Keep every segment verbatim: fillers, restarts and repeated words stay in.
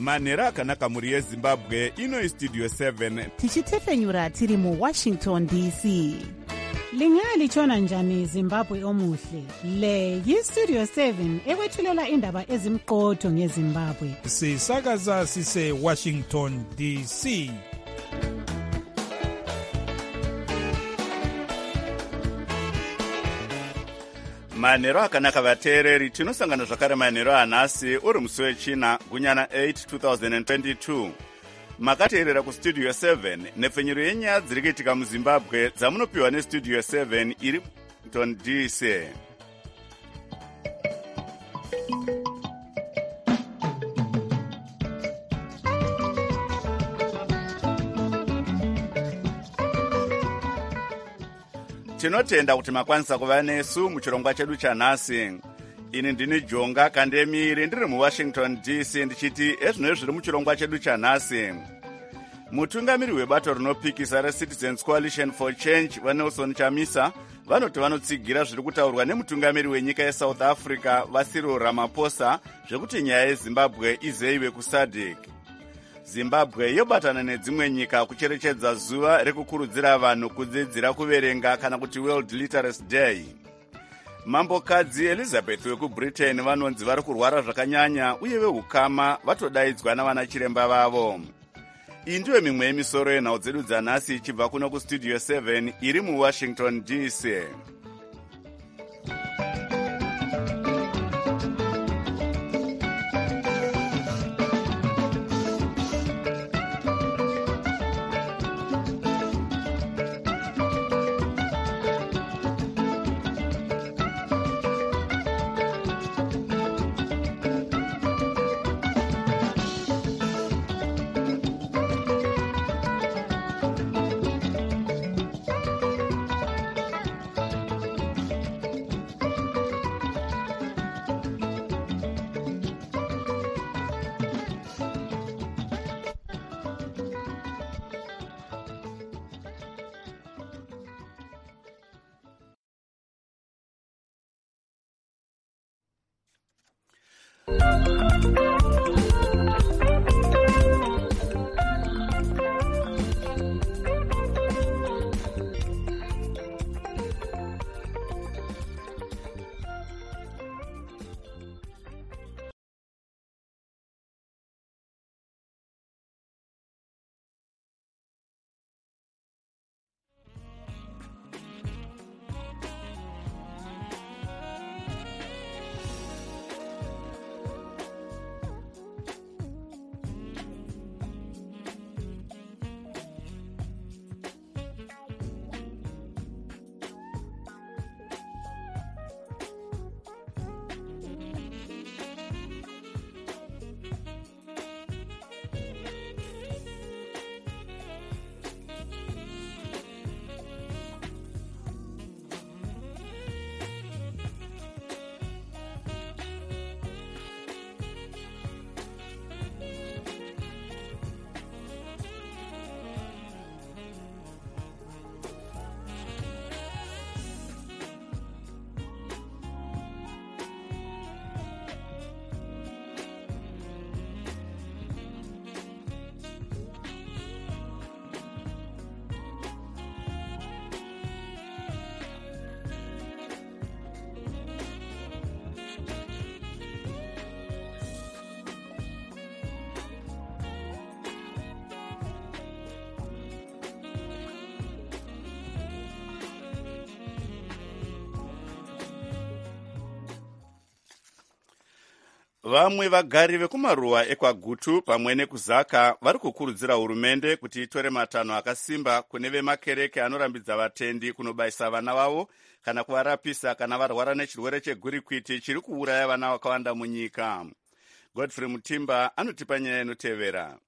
manhero akanaka mhuri yezimbabwe. Ino istudio seven tichitefenyura tiri muwashington D C. Lingalitshona njani Zimbabwe omuhle? Le yistudio seven ekwethulela indaba ezimqotho ngeZimbabwe. Sisakaza sise Washington D C. manhero akanaka vateereri, tinosangana zvakare manhero anhasi uri musi wechina gunyana eight twenty twenty-two. Makateerera kustudio seven nepfenyuro yenyaya dziri kuitika muzimbabwe dzamunopiwa nestudio seven iri Washington D C. Tinotenda kuti makwanisa kuva nesu muchirongwa chedu chanhasi. Ini ndini Jonga Kandemiri ndiri muWashington D C ndichiti ezvino zviri muchirongwa chedu chanhasi. Mutungamiri webato rinopikisa reCitizens Coalition for Change vaNelson Chamisa vanoti vanotsigira zviri kutaurwa nemutungamiri wenyika yeSouth Africa vaCyril Ramaphosa zvekuti nyaya yeZimbabwe izeiwe kuSADC. Zimbabwe yobatana nedzimwe nyika kucherechedza zuva rekukurudzira vanhu kudzidzira kuverenga kana kuti World Literacy Day. Mambokadzi Elizabeth wekuBritain vanonzi vari kurwara zvakanyanya uye vehukama vatodaidzwa navana chiremba vavo. Iyi ndiyo mimwe yemisoro yenhau dzedu dzanhasi ichibva kuno kustudio seven iri muWashington D C. Vamwe vagari vekumaruwa ekwaGutu pamwe nekuzaka vari kukurudzira hurumende kuti itore matanho akasimba kune vemakereke anorambidza vatendi kunobayisa vana vavo kana kuvarapisa kana varwara nechirwere chegwirikwiti chiri kuuraya vana vakawanda munyika. Godfrey Mutimba anotipa nyaya inotevera.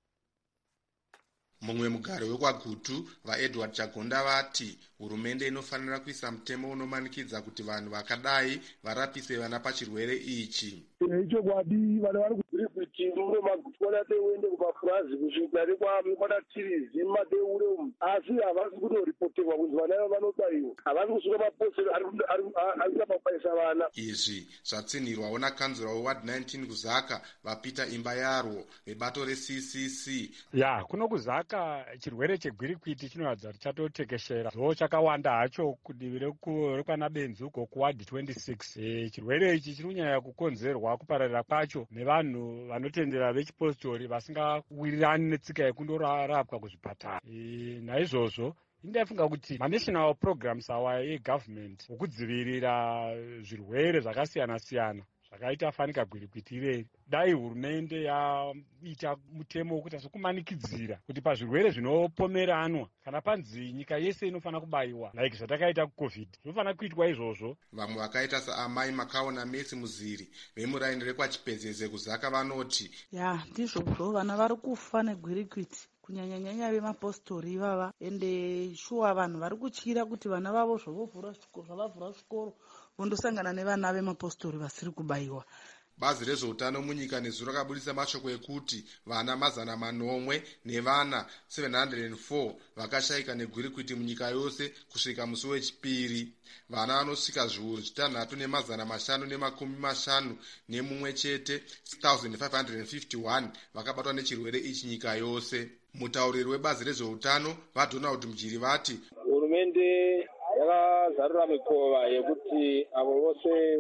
Mumwe mugari wekwaGutu vaEdward Chagonda vati hurumende inofanira kuisa mutemo unomanikidza kuti vanhu vakadai varapise vana pachirwere ichi. Ichokwadi vana vari kugwirikwiti uro maGutu vanate uende kupafurazi kusvika nekwami kwadatirizi madeure umu asi havasi kutoripotesa kushekwa kuti vana ava vanobaiwa havasi kusuka mapostori ari kubaisa vana. Izvi zvatsinhirwawo nakanzura weward nineteen kuzaka vapita imba yarwo vebato re-C C C. Ya kuno kuzaka chirwere chegwirikwiti chinoratidza kuti chatotekeshera zo chakawanda hacho kudivi rekwana Benzu uko kuward twenty-six. E, chirwere ichi chinonyanya kukonzerwa kupararira kwacho nevanhu vanotendera vechipostori vasingawirirani netsika yekundorapwa kuzvipatara. E, naizvozvo ndaifunga kuti manational programs awa egovernment okudzivirira zvirwere zvakasiyana siyana zvakaita fanika gwirikwiti ireri, dai hurumende yaita mutemo wekuti sokumanikidzira kuti pazvirwere zvinopomeranwa kana panzi nyika yese inofanira kubaiwa like zvatakaita kucovid zvinofanira kuitwa izvozvo. Vamwe vakaita saamai Makaona Messi Muziri vemuraini rekwachipezeze kuzaka vanoti ya ndizvozvo vana vari kufa negwirikwiti kunyanyanyanya vemapostori ivava ende shuwa vanhu vari kutyira kuti vana vavo zvavavhura zvikoro vondosangana nevana vemapostori vasiri kubayiwa. Bazi rezveutano munyika nezuro rakabudisa mashoko ekuti vana mazana manomwe nevana seven hundred four vakashayika negwirikwiti munyika yose kusvika musi wechipiri. Vana vanosvika zviuru zvitanhatu nemazana mashanu nemakumi mashanu nemumwe chete six thousand five hundred fifty-one vakabatwa nechirwere ichi nyika yose. Mutauriri webazi rezveutano vaDonald Mjiri vati hurumende yakazarura mikova yekuti avo vose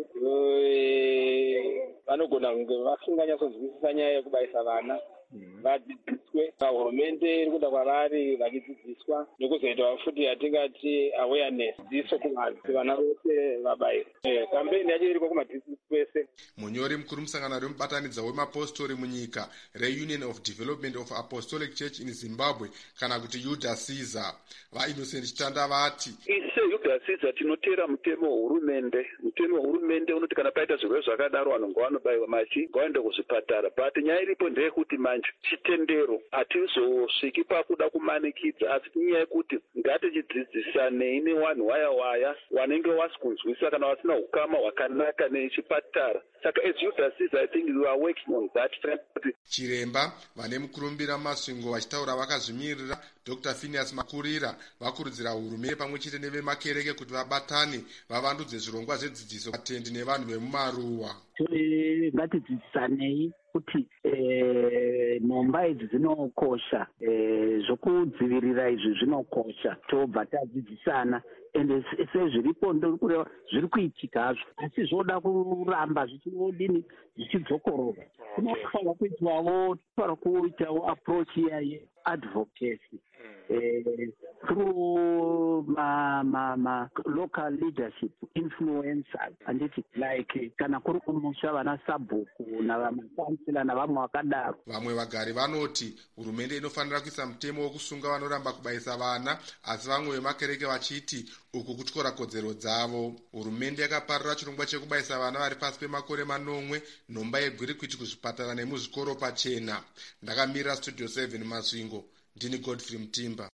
vanogona kunge vasinganyatsodzwisisa nyaya yekubaisa vana vadzidziswe. Hurumende iri kuda kwavari vachidzidziswa nekuzoita futi yatingati awareness dziso kuvanhu kuti vana vose vabairwe. Kampeni yacho iriko kumadistrict kwese. Munyori mukuru musangano remubatanidza wemapostori munyika reUnion of Development of Apostolic Church in Zimbabwe kana kuti U D A C Z A vaInnocent Chitanda vati ise U D A C Z A tinotera mutemo wehurumende. Mutemo wehurumende unoti kana paita zvirwere zvakadaro vanhu ngavanobayiwa machi ngavaende kuzvipatara, but nyaya iripo ndeyekuti manje chitendero hatizosviki pakuda kumanikidza asi nyaya yekuti ngatichidzidzisanei newanhu waya waya wanenge wasi kunzwisisa kana vasina ukama hwakanaka nechipatara. Saka as U D A C Z A I think we are working on that. Chiremba vane mukurumbira masvingo vachitaura vakazvimirira Doctor Phineas Makurira vakurudzira hurumende pamwe chete nevemakereke kuti vabatane vavandudze zvirongwa zvedzidziso vatendi nevanhu vemumaruwa. Ngatidzidzisanei kuti nhomba idzi dzinokosha, zvokudzivirira izvi zvinokosha, tobva tadzidzisana ende sezviripo ndokureva zviri kuitika hazvo asi zvoda kuramba zvichiodini zvichidzokorora. Kunofanira kuitwawo tofanira kuitawo approach iya yeadvocacy Uh, through my, my, my local leadership influencers and it like kana kuri kumusha vana sabhuku navamakansila navamwe vakadaro. Vamwe vagari vanoti hurumende inofanira kuisa mutemo wekusunga vanoramba kubaisa vana asi vamwe vemakereke vachiti uku kutyora kodzero dzavo. Hurumende yakaparura chirongwa chekubaisa vana vari pasi pemakore manomwe nhomba yegwirikwiti kuzvipatara nemuzvikoro pachena. Ndakamirira Studio seven Masvingo. Ndini Godfrey Mtimba.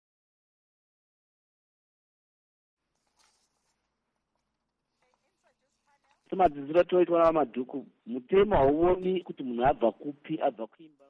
Madzidziro toitwa namadhuku mutemo hauoni kuti munhu abva kupi abva kuimba.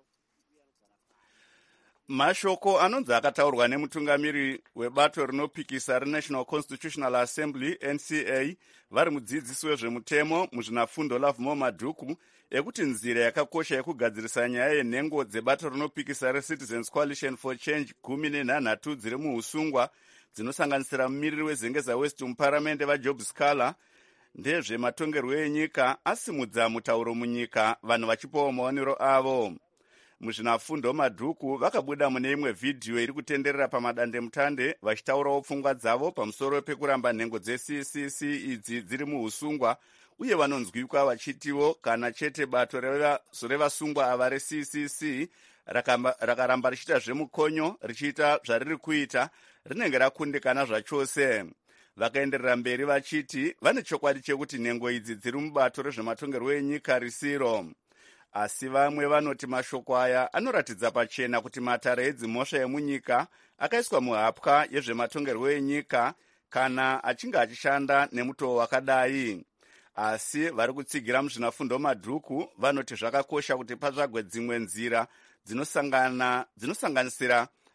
Mashoko anonzi akataurwa nemutungamiri webato rinopikisa reNational Constitutional Assembly N C A vari mudzidzisi wezvemutemo muzvinafundo Lovemore Madhuku ekuti nzira yakakosha yekugadzirisa nyaya yenhengo dzebato rinopikisa reCitizens Coalition for Change gumi nenhanhatu dziri muusungwa dzinosanganisira mumiriri wezengeza West muparamende vaJob Scala ndezvematongerwo enyika asimudza mutauro munyika vanhu vachipawo maonero avo. Muzvinafundo Madhuku vakabuda mune imwe vhidhiyo iri kutenderera pamadandemutande vachitaurawo pfungwa dzavo pamusoro pekuramba nhengo dze-C C C idzi dziri muusungwa uye vanonzwikwa vachitiwo kana chete bato revasungwa ava re-C C C rakaramba richiita zvemukonyo richiita zvariri kuita rinenge rakundikana zvachose. Vakaenderera mberi vachiti vane chokwadi chekuti nhengo idzi dziri mubato rezvematongerwo enyika risiro. Asi vamwe vanoti mashoko aya anoratidza pachena kuti matare edzimhosva yemunyika akaiswa muhapwa yezvematongerwo enyika kana achinge achishanda nemutoo wakadai. Asi vari kutsigira muzvinafundo Madhuku vanoti zvakakosha kuti patsvagwe dzimwe nzira dzinosangana dzinosanganisira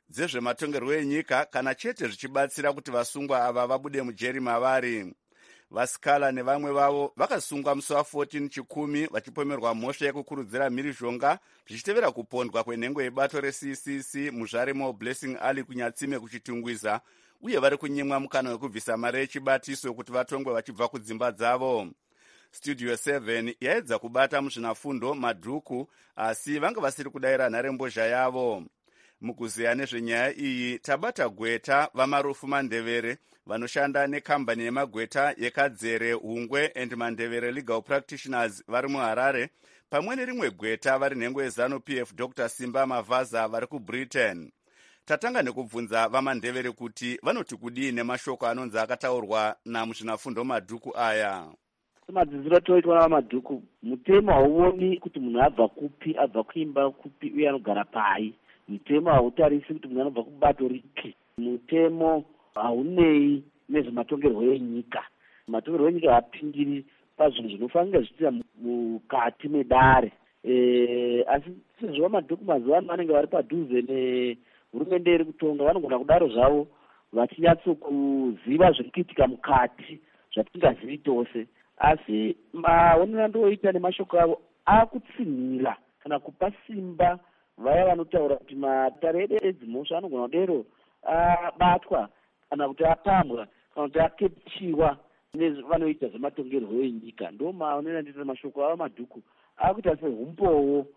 dzezvematongerwo enyika kana chete zvichibatsira kuti vasungwa ava vabude mujeri mavari. Vasikala nevamwe vavo vakasungwa musi wa14 chikumi vachipomerwa mhosva yekukurudzira mhirizhonga zvichitevera kupondwa kwenhengo yebato re-C C C muzvaremo Blessing Ali kunyatsime kuchitungwiza, uye vari kunyimwa mukana wekubvisa mari yechibatiso kuti vatongwe vachibva kudzimba dzavo. Studio seven yaedza kubata muzvinafundo madhuku, asi vanga vasiri kudayira nharembozha yavo. Mukuziya nezvenyaya iyi tabata Gweta vamarufu Mandevere vanoshanda nekambani yemagweta yekadzere Hungwe and Mandevere Legal Practitioners vari muHarare, pamwe nerimwe gweta vari nhengo yeZanu P F Doctor Simba Mavaza vari kuBritain. Tatanga nekubvunza vaMandevere kuti vanoti kudii nemashoko anonzi akataurwa namuzvinafundo madhuku aya. Madzidziro toitwa namadhuku, mutemo hauoni kuti munhu abva kupi, abva kuimba kupi uye anogara pai. Mutemo hautarisi kuti munhu anobva kubato ripi. Mutemo haunei nezvematongerwo enyika. Matongerwo enyika hapindiri pazvinhu zvinofanira zvichiita mukati medare. E, asi sezvo vamadhuku mazuva ano vanenge vari padhuze nehurumende iri kutonga, vanogona kudaro zvavo vachinyatsokuziva zviri kuitika mukati zvatingazivi tose. Asi maonero andoita nemashoko avo akutsinhira kana kupa simba vaya vanotaura kuti matare edu edzimhosva anogona kudero abatwa kana kuti apambwa kana kuti akepchiwa nevanoita zvematongerwo enyika. Ndo maonero andoita nemashoko avo madhuku akuita sehumbowo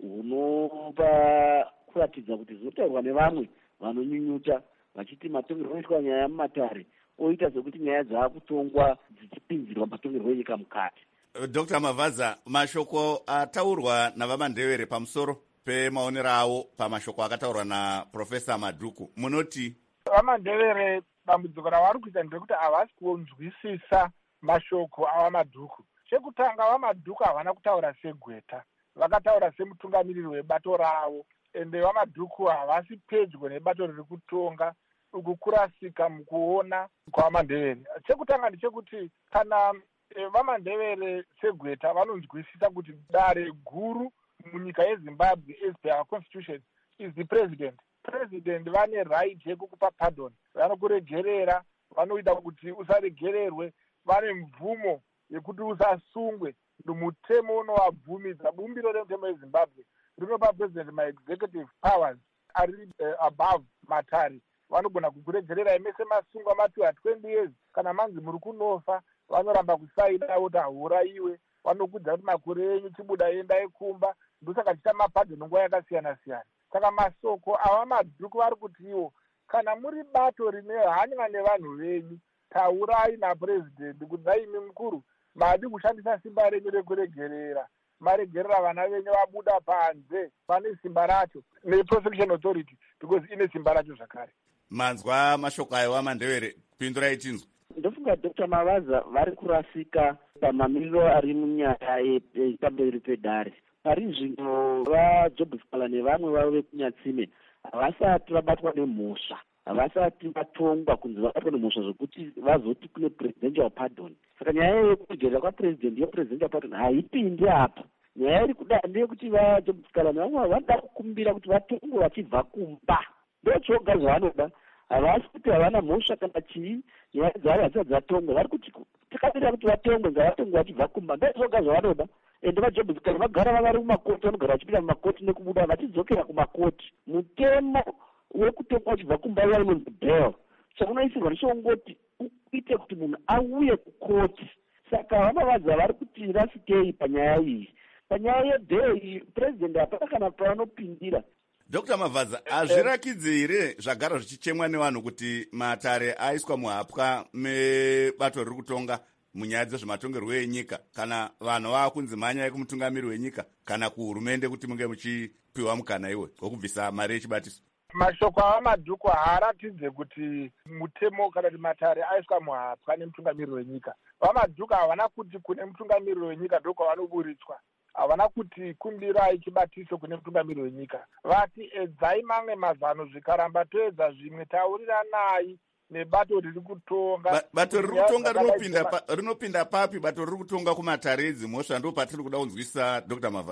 hunopa kuratidza kuti zvinotaurwa nevamwe vanonyunyuta vachiti matongerwo anoitwa nyaya yamumatare oita sekuti nyaya dzaakutongwa dzichipinzirwa matongerwo enyika mukati. Doctor Mavaza, mashoko ataurwa navaMandevere pamusoro pemaonero avo pamashoko akataurwa naProfesa Madhuku, munoti? VaMandevere dambudziko ravari kuita ndekuti havasi kunzwisisa mashoko avaMadhuku. Chekutanga vaMadhuku havana kutaura segweta, vakataura semutungamiriri webato ravo, ende vaMadhuku havasi pedyo nebato riri kutonga ukukurasika mukuona kwavaMandevere. Chekutanga ndechekuti kana vaMandevere segweta vanonzwisisa kuti dare guru munyika yeZimbabwe as per our constitution is the president. President vane right yekukupa pardon, vanokuregerera, vanoita kuti usaregererwe, vane mvumo yekuti usasungwe. Mutemo unovabvumidza, bumbiro remutemo yeZimbabwe rinopa president ma-executive powers ari uh, above matare. Vanogona kukuregerera imese masungwa matiwa twenty years, kana manzi muri kunofa vanoramba kusaina kuti haurayiwe, vanokudza kuti makore enyu chibuda endai kumba, ndosaka chiita mapadhi nenguva yakasiyana siyana. Saka masoko avaMadhuku vari kuti iwo kana muri bato rine hanya nevanhu venyu, taurai napurezidendi kuti daimi mukuru madi kushandisa simba renyu rekuregerera, maregerera vana venyu vabuda panze, pane simba racho neprosecution authority because ine simba racho zvakare. Manzwa mashoko ayo vaMandevere, pindura ichinzwa. Ndofunga Doctor Mavaza vari kurasika pamamiriro ari munyaya yepamberi pedare. Pari zvino vaJobhusikala nevamwe vavo vekunyatsime havasati vabatwa nemhosva, havasati vatongwa kunzi vabatwa nemhosva zvokuti vazoti kune presidential pardon. Saka nyaya yekuregerera kwapresident yepresidential pardon haipindi apa. Nyaya iri kuda ndeyekuti vaJobhusikala nevamwe vanoda kukumbira kuti vatongwe vachibva kumba. Ndochoga zvavanoda, havasi kuti havana mhosva kana chii, nyaya dzavo hadzisati dzatongwa. Vari kuti takamirira kuti vatongwe, ngavatongwe vachibva kumba. Ndochoga zvavanoda. Ende vaJobhusikala vagara vari mumakoti, vanogara vachipinda mumakoti nekubuda vachidzokera kumakoti. Mutemo wekutongwa vachibva kumba uya unonzi bail. Saka unoisirwa nechongoti uite kuti munhu auye kukoti. Saka vaMavaza vari kuti rasikei panyaya iyi. Panyaya yebail president hapana kana pavanopindira. Doctor Mavaza, hazvirakidzi here zvagara zvichichemwa nevanhu kuti matare aiswa muhapwa mebato riri kutonga munyaya dzezvematongerwo enyika, kana vanhu vaakunzi mhanya yekumutungamiri wenyika kana kuhurumende kuti munge muchipiwa mukana iwe wokubvisa mari yechibatiso? Mashoko avaMadhuku haaratidze kuti mutemo kana kuti matare aiswa muhapwa nemutungamiriri wenyika. VaMadhuku havana kuti kune mutungamiriri wenyika ndokwavanoburitswa, havana kuti kumbirai chibatiso kune mutungamiriri wenyika. Vati edzai mamwe mazano zvikaramba toedza zvimwe tauriranai nebato riri kutonga. Ba, bato riri kutonga rinopinda pa, rinopinda papi bato riri kutonga kumatare edzimhosva? Ndo patiri kuda kunzwisisa Doctor Mavaza.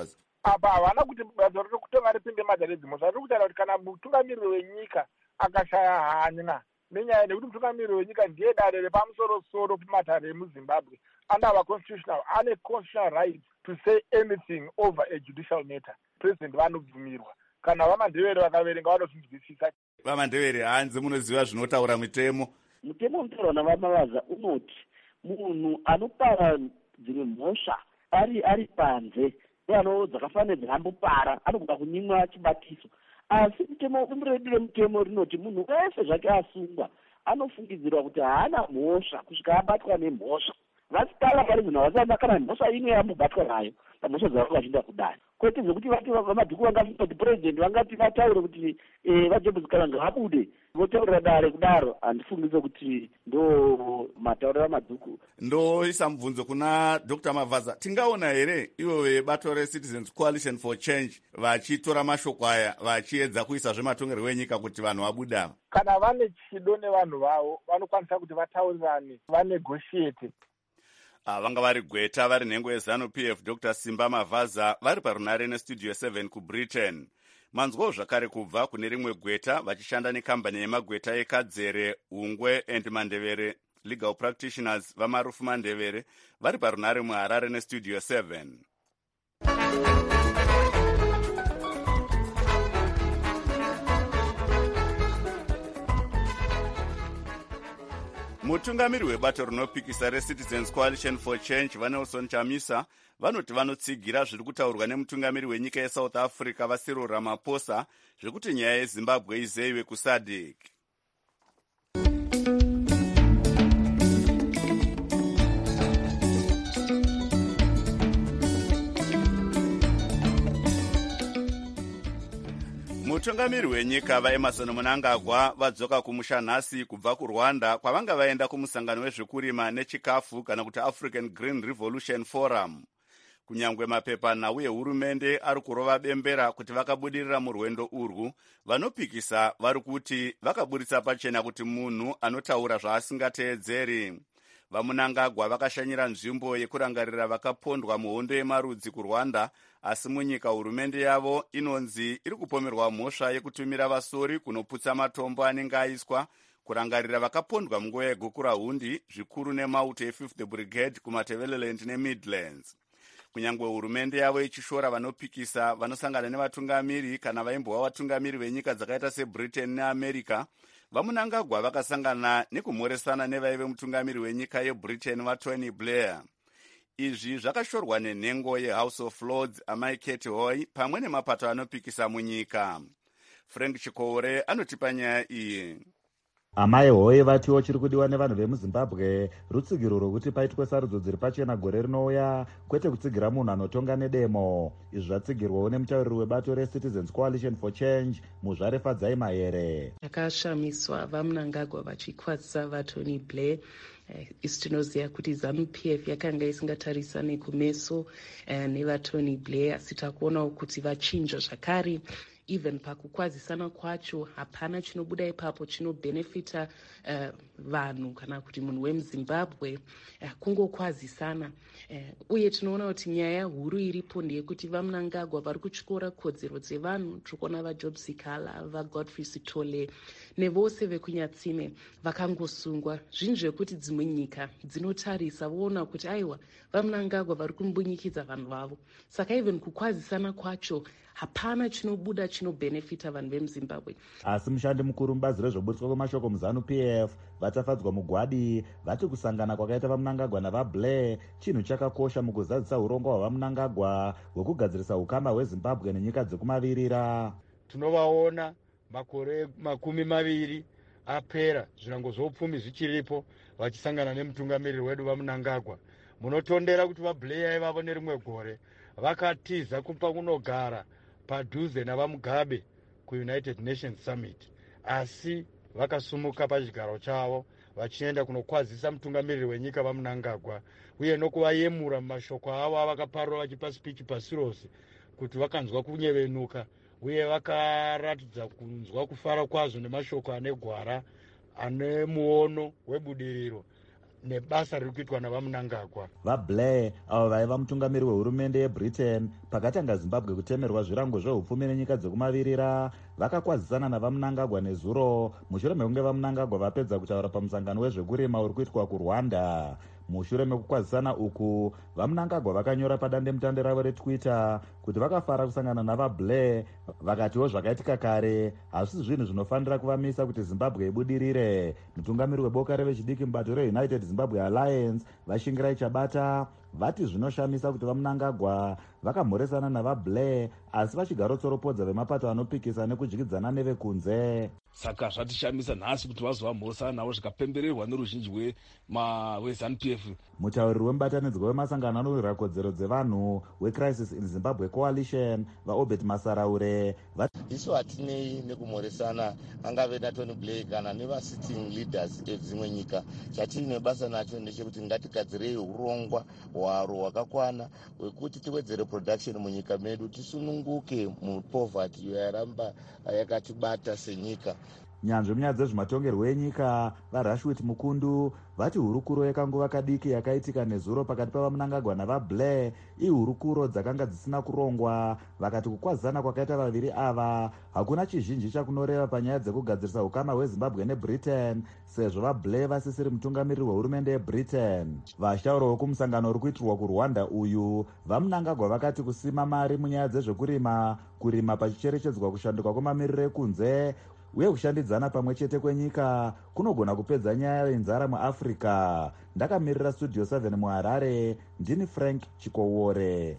apa havana kuti basa riri kutonga ripinde madharedzi riri kutaura kuti kana mutungamiriri wenyika akashaya hanya nenyaya nekuti mutungamiriri wenyika ndiye dare repamusoro-soro pamatare emuzimbabwe under our constitutional ane constitutional right to say anything over a judicial matter. President vanobvumirwa kana vamandevere vakaverenga vanozvinzwisisa. Vamandevere hanzi munoziva zvinotaura mitemo. Mutemo unotaurwa naVamavaza unoti munhu anopara dzimwe mhosva ari ari panze neano dzakafanira dzakambopara anobuda kunyimwa chibatiso. Asi mutemo umredu remutemo rinoti munhu wese zvake asungwa anofungidzirwa kuti haana mhosva kusvika abatwa nemhosva. Vasitala pari munhu avasana kana mhosva imwe yambobatwa nayo pamhosva dzavanga vachinda kudai. Kwete zvekuti vati vamadhuku vangati kuti president vangati vataure kuti vaJobs kana ngavabude votaurira dare kudaro. Handifungidze kuti ndo matauriro amadhuku. Ndoisa mubvunzo kuna Doctor Mavaza, tingaona here ivo vebato reCitizens Coalition for Change vachitora mashoko aya vachiedza kuisa zvematongerwo enyika kuti vanhu vabuda? Kana vane chido nevanhu vavo vanokwanisa kuti vataurirane vanegotiate. Ah, vanga vari Gweta vari nhengo yeZanu-P F Doctor Simba Mavaza vari parunare neStudio seven kuBritain. Manzwawo zvakare kubva kune rimwe Gweta vachishanda nekambani yemagweta eKadzere, Ungwe and Mandevere Legal Practitioners vaMarufu Mandevere vari parunare muHarare neStudio seven. Mutungamiri webato rinopikisa reCitizens Coalition for Change vaNelson Chamisa vanoti vanotsigira zviri kutaurwa nemutungamiri wenyika yeSouth Africa vaCyril Ramaphosa zvekuti nyaya yeZimbabwe izeyiwe kuSADC. Mutungamiri wenyika vaEmerson Mnangagwa vadzoka kumusha nhasi kubva kuRwanda kwavanga vaenda kumusangano wezvekurima nechikafu kana kuti African Green Revolution Forum. Kunyangwe mapepanhau ehurumende ari kurova bembera kuti vakabudirira murwendo urwu, vanopikisa vari kuti vakaburitsa pachena kuti munhu anotaura zvaasingateedzeri. VaMnangagwa vakashanyira nzvimbo yekurangarira vakapondwa muhondo yemarudzi kuRwanda, asi munyika hurumende yavo inonzi iri kupomerwa mhosva yekutumira vasori kunoputsa matombo anenge aiswa kurangarira vakapondwa munguva yegukura hundi zvikuru nemauto e-fifth Brigade kumaTebeleland neMidlands. Kunyangwe hurumende yavo ichishora vanopikisa vanosangana nevatungamiri kana vaimbova vatungamiri venyika dzakaita seBritain neAmerica, vaMnangagwa vakasangana nekumhoresana nevaive mutungamiri wenyika yeBritain vaTony Blair. Izvi zvakashorwa nenhengo yeHouse of Lords amai Kate Hoy pamwe nemapato anopikisa munyika. Frank Chikore anotipa nyaya iyi. Amai Hoy vatiwo chiri kudiwa nevanhu vemuZimbabwe rutsigiro rwokuti paitwe sarudzo dziri pachena gore rinouya, kwete kutsigira munhu anotonga nedemo. Izvi zvatsigirwawo nemutauriri webato reCitizens Coalition for Change Muzvare Fadzai Mahere. Zvakashamiswa vaMnangagwa vachikwatisa vaTony Blair. Isi tinoziva kuti ZANU-P F yakanga isingatarisane kumeso uh, nevaTony Blair, asi takuonawo kuti vachinja zvakare. Even pakukwazisana kwacho hapana chinobuda ipapo chinobhenefita uh, vanhu kana kuti munhu wemuZimbabwe uh, kungokwazisana. Uh, uye tinoona kuti nyaya huru iripo ndeyekuti vaMnangagwa vari kutyora kodzero dzevanhu. Tikuona vaJobs Sikala, vaGodfrey Sitole nevose vekunyatsime vakangosungwa. Zvinhu zvekuti dzimwe nyika dzinotarisa voona kuti aiwa vaMnangagwa vari kumbunyikidza vanhu vavo. Saka even kukwazisana kwacho hapana chinobuda chinobhenefita vanhu vemuZimbabwe. Asi mushandi mukuru mubazi rezvoburitswa kwemashoko muZANU-P F vatafadzwa mugwadi vati kusangana kwakaita vaMnangagwa navaBlair chinhu chakakosha mukuzadzisa urongo hwavaMnangagwa hwekugadzirisa ukama hweZimbabwe nenyika dzekumavirira. Tinovaona makore makumi maviri apera zvirango zvoupfumi zvichiripo vachisangana nemutungamiriri wedu vaMnangagwa. Munotondera kuti vaBlair ivavo nerimwe gore vakatiza kumpa kunogara padhuze navaMugabe kuUnited Nations Summit, asi vakasumuka pachigaro chavo vachienda kunokwazisa mutungamiriri wenyika vaMnangagwa uye nokuvayemura mumashoko avo avakaparura vachipa speech paSirosi kuti vakanzwa kunyevenuka uye vakaratidza kunzwa kufara kwazvo nemashoko ane gwara ane muono webudiriro. nebasa riri kuitwa navamunangagwa. vablair avo vaiva mutungamiri wehurumende yebritain pakatanga zimbabwe kutemerwa zvirango zveupfumi nenyika dzekumavirira vakakwazisana navamunangagwa nezuro mushure mekunge vamunangagwa vapedza kutaura pamusangano wezvekurima uri kuitwa kurwanda. mushure mekukwazisana uku vamunangagwa vakanyora padandemutande ravo retwitter kuti vakafara kusangana navablair vakatiwo zvakaitika kare hazvisi zvinhu zvinofanira kuvamisa kuti zimbabwe ibudirire. mutungamiri weboka revechidiki mubato reunited zimbabwe alliance vashingirai chabata vati zvinoshamisa kuti vamunangagwa vakamhoresana navablair asi vachigarotsoropodza vemapato anopikisa nekudyidzana nevekunze. saka zvatishamisa nhasi kuti vazovamhoresana navo zvikapembererwa neruzhinji wezanu p f. mutauriri wemubatanidzwa wemasangano anowirira kodzero dzevanhu wecrisis in zimbabwe coalition vaobert masaraure isu hatinei nekumhoresana angave natony blair kana nevasitting leaders edzimwe nyika. chatine basa nacho ndechekuti ngatigadzirei urongwa hwaro hwakakwana hwekuti tiwedzere production munyika medu tisununguke mupoverty iyo yaramba yakatibata senyika. nyanzvi munyaya dzezvematongerwo enyika varashwit mukundu vati hurukuro yekanguva kadiki yakaitika nezuro pakati pavamunangagwa navablair ihurukuro dzakanga dzisina kurongwa. vakati kukwazisana kwakaita vaviri ava hakuna chizhinji chakunoreva panyaya dzekugadzirisa ukama hwezimbabwe nebritain sezvo vablair vasisiri mutungamiriri wehurumende yebritain. vashauri vekumusangano uri kuitirwa kurwanda uyu vamunangagwa vakati kusima mari munyaya dzezvekurima kurima pachicherechedzwa kushanduka kwemamiriro ekunze uye kushandidzana pamwe chete kwenyika kunogona kupedza nyaya yenzara muafrica. ndakamirira studio seven muharare ndini frank chikowore.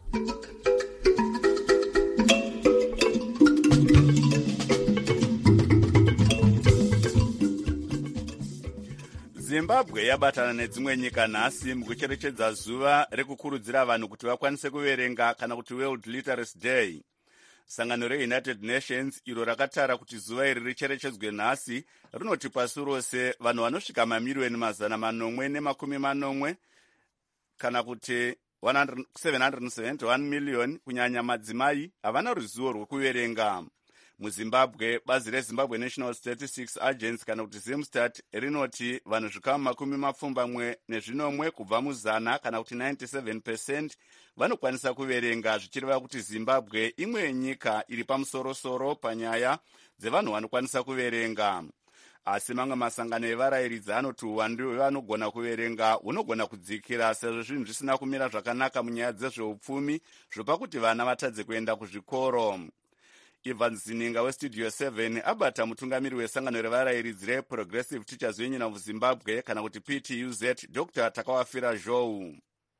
zimbabwe yabatana nedzimwe nyika nhasi mukucherechedza zuva rekukurudzira vanhu kuti vakwanise kuverenga kana kuti world literacy day. sangano reunited nations iro rakatara kuti zuva iri richerechedzwe nhasi rinoti pasi rose vanhu vanosvika mamiriyoni mazana manomwe nemakumi manomwe kana kuti seven hundred seventy-one million kunyanya madzimai havana ruzivo rwekuverenga. muzimbabwe bazi rezimbabwe national statistics agency kana kuti zimstat rinoti vanhu zvikama makumi mapfumbamwe nezvinomwe kubva muzana kana kuti ninety-seven percent vanokwanisa kuverenga zvichireva kuti zimbabwe imwe yenyika iri pamusorosoro panyaya dzevanhu vanokwanisa kuverenga. asi mamwe masangano evarayiridzi anoti uwandu hwevanogona kuverenga hunogona kudzikira sezvo zvinhu zvisina kumira zvakanaka munyaya dzezveupfumi zvopa kuti vana vatadze kuenda kuzvikoro. Ivan Zininga westudio seven abata mutungamiri wesangano revarayiridzi reprogressive teachers union of zimbabwe kana kuti P T U Z Dr Takawafira Zhou.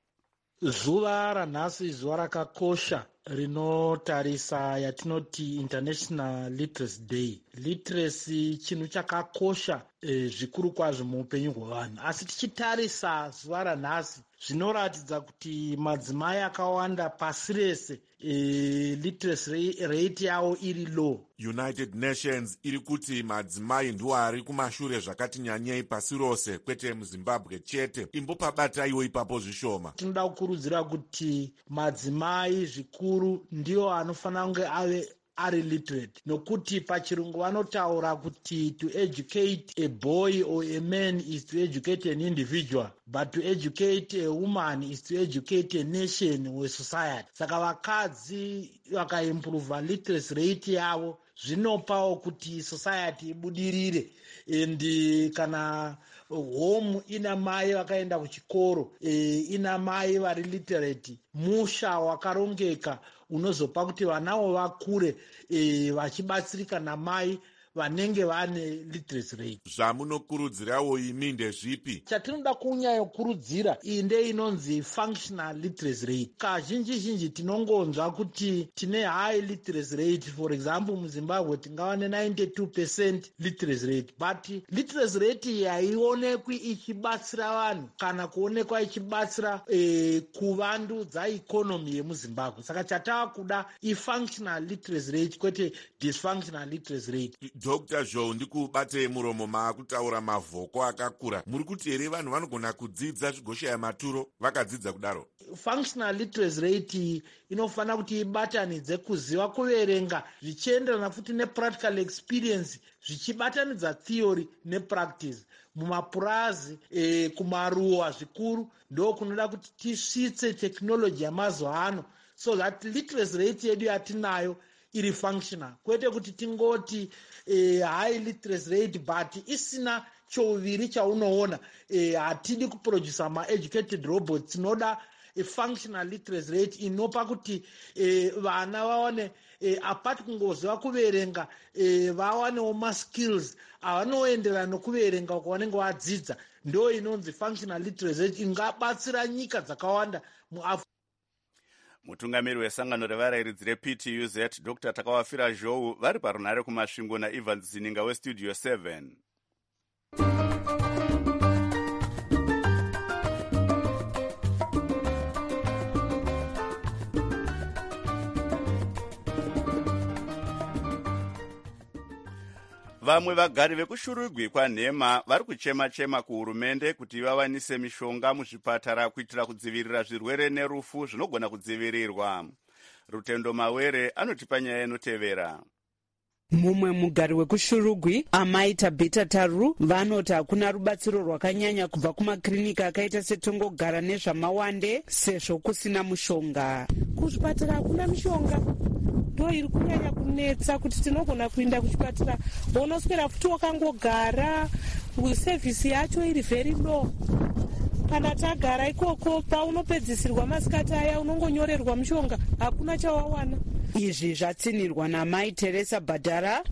zuva ranhasi zuva rakakosha rinotarisa yatinoti international literacy day. literacy chinhu chakakosha e, zvikuru kwazvo muupenyu hwevanhu, asi tichitarisa zuva ranhasi zvinoratidza kuti madzimai akawanda pasi rese e, literacy rate yavo iri low. United Nations iri kuti madzimai ndiwo ari kumashure zvakati nyanyei pasi rose, kwete muzimbabwe chete. imbopabataiwo ipapo zvishoma. tinoda kukurudzira kuti madzimai zvikuru ndiwo anofanira kunge ave ari literate, nokuti pachirungu vanotaura kuti to educate a boy or a man is to educate an individual, but to educate a woman is to educate a nation or a society. Saka vakadzi vakaimprova literacy rate yavo zvinopawo kuti society ibudirire. And kana home ina mai vakaenda kuchikoro, e, ina mai vari literate, musha wakarongeka unozopa kuti vanavo vakure e, vachibatsirika namai vanenge vane literacy rate. zvamunokurudzirawo imi ndezvipi? chatinoda kunyanyokurudzira iyi ndeinonzi functional literacy rate. kazhinji zhinji tinongonzwa kuti tine high literacy rate, for example muzimbabwe tingava ne-ninety-two percent literacy rate, but literacy rate iyi haionekwi ichibatsira vanhu kana kuonekwa ichibatsira e, kuvandudza ikonomi yemuzimbabwe. Saka chatava kuda ifunctional literacy rate kwete dysfunctional literacy rate. dr zhou ndikubate muromo maakutaura mavhoko akakura. Muri kuti here vanhu vanogona kudzidza zvigoshaya maturo vakadzidza kudaro? Functional literacy rate inofanira kuti ibatanidze kuziva kuverenga zvichienderana futi nepractical experience, zvichibatanidza theory nepractice mumapurazi e, kumaruwa zvikuru. Ndo kunoda kuti tisvitse technology yamazuva ano so that literacy rate yedu yatinayo iri functional, kwete kuti tingoti e, high literacy rate but isina chouviri chaunoona. E, hatidi kuproduce ma-educated robots, tinoda a functional literacy rate inopa kuti e, vana vawane e, apart kungoziva kuverenga e, vawanewo ma-skills avanoenderana nokuverenga kwavanenge vadzidza. Ndo inonzi functional literacy rate ingabatsira nyika dzakawanda muAfrica. Mutungamiri wesangano revarairidzi reP T U Z Dr Takawafira Zhou vari parunhare kumasvingo naEvans Zininga westudio seven. Vamwe vagari vekushurugwi kwaNhema vari kuchema-chema kuhurumende kuti vawanise mishonga muzvipatara kuitira kudzivirira zvirwere nerufu zvinogona kudzivirirwa. Rutendo Mawere anotipa nyaya inotevera. Mumwe mugari wekushurugwi Amai Tabita Taru vanoti hakuna rubatsiro rwakanyanya kubva kumakirinika akaita setongogara nezvamawande sezvo kusina mushonga. Kuzvipatara hakuna mishonga, ndo iri kunyanya kunetsa kuti tinogona kuenda kuchipatara unoswera futi wakangogara, sevhisi yacho iri very low. Kana tagara ikoko paunopedzisirwa masikati aya unongonyorerwa mushonga, hakuna chawawana. Izvi zvatsinirwa naMai Teresa Badara.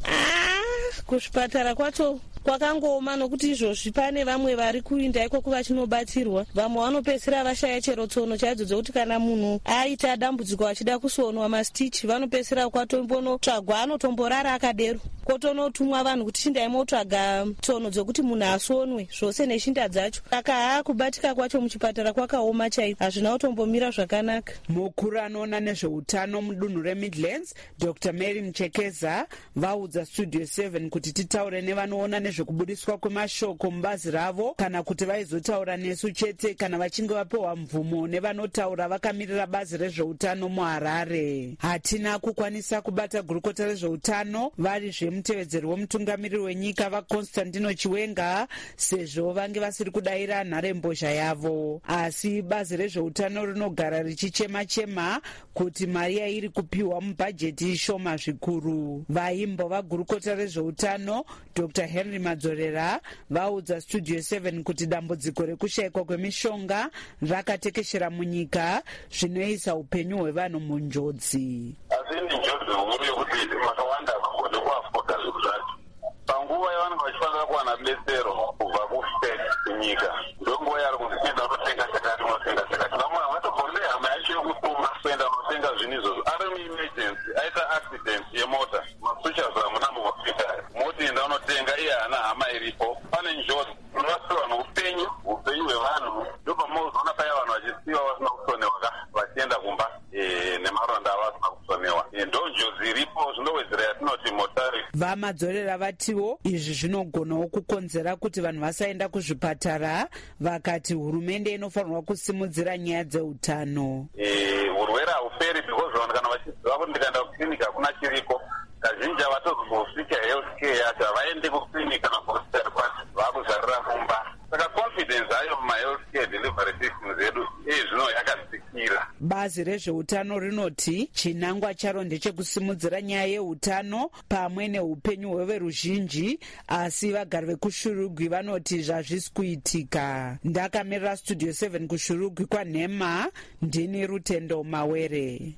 Ah, kuzvipatara kwacho kwakangooma nokuti izvozvi pane vamwe vari kuinda ikoko vachinobatsirwa, vamwe vanopedzisira vashaya chero tsono chaidzo dzokuti kana munhu aita dambudziko achida kusonwa mastichi vanopedzisira kwatombonotsvagwa anotomborara akadero, kotonotumwa vanhu kuti chindai motsvaga tsono dzokuti munhu asonwe zvose neshinda dzacho. Saka haa kubatika kwacho muchipatara kwakaoma chaiko, hazvina kutombomira zvakanaka. Mukuru anoona nezveutano mudunhu reMidlands Dr Mary Mchekeza vaudza studio seven kuti titaure nevanoona nezvekubudiswa kwemashoko mubazi ravo kana kuti vaizotaura nesu chete kana vachinge vapewa mvumo nevanotaura vakamirira bazi rezveutano muHarare. Hatina kukwanisa kubata gurukota rezveutano vari zvemutevedzeri womutungamiriri wenyika vaConstantino Chiwenga sezvo vange vasiri kudayira nharembozha yavo, asi bazi rezveutano rinogara richichema-chema kuti mari yairi kupiwa mubhajeti shoma zvikuru. Vaimbo vagurukota rezveutano Dr Henry Madzorera vaudza studio seven kuti dambudziko rekushayikwa kwemishonga rakatekeshera munyika zvinoisa upenyu hwevanhu munjodzi. Asi ni njodzi huru yokuti makawanda vakone kuafoka zvinhu zvacho. Panguva yavanenge vachifanira kuwana betsero kubva kustate kunyika, ndonguva yari kuzipinda unotenga chakati unotenga chakati. Vamwe havatogone hama yacho yokutuma kuenda kunotenga zvinhu izvozvo. Ari muemergency aita accident yemota, masuchas hamuna muhospitari, motoenda unotenga iye hana hama iripo. Pane njodzi unorasirwa noupenyu upenyu hwevanhu, ndo pamozoona paya vanhu vachisiwa vasina kusonewa vachienda kumba nemaronda avo asina kusonewa. Ndo njodzi iripo, zvinowedzera yatinoti mortality. Vamadzorera vatiwo izvi zvinogonawo kukonzera kuti vanhu vasaenda kuzvipatara, vakati hurumende inofanirwa kusimudzira nyaya dzeutano. Urwere hauperi because vanhu kana vachiziva kuti ndikaenda kuklinika hakuna chiriko, kazhinji havatozosvika health care yacho, havaendi kuklinika kana kuhospitari kwacho, vakuzarira kumba. Saka confidence hayo mumahealth care delivery system zedu zvino yakadzikira. Bazi rezveutano rinoti chinangwa charo ndechekusimudzira nyaya yeutano pamwe neupenyu hweveruzhinji, asi vagari vekushurugwi vanoti zvazvisi kuitika. Ndakamirira studio seven kushurugwi kwaNhema, ndini Rutendo Mawere.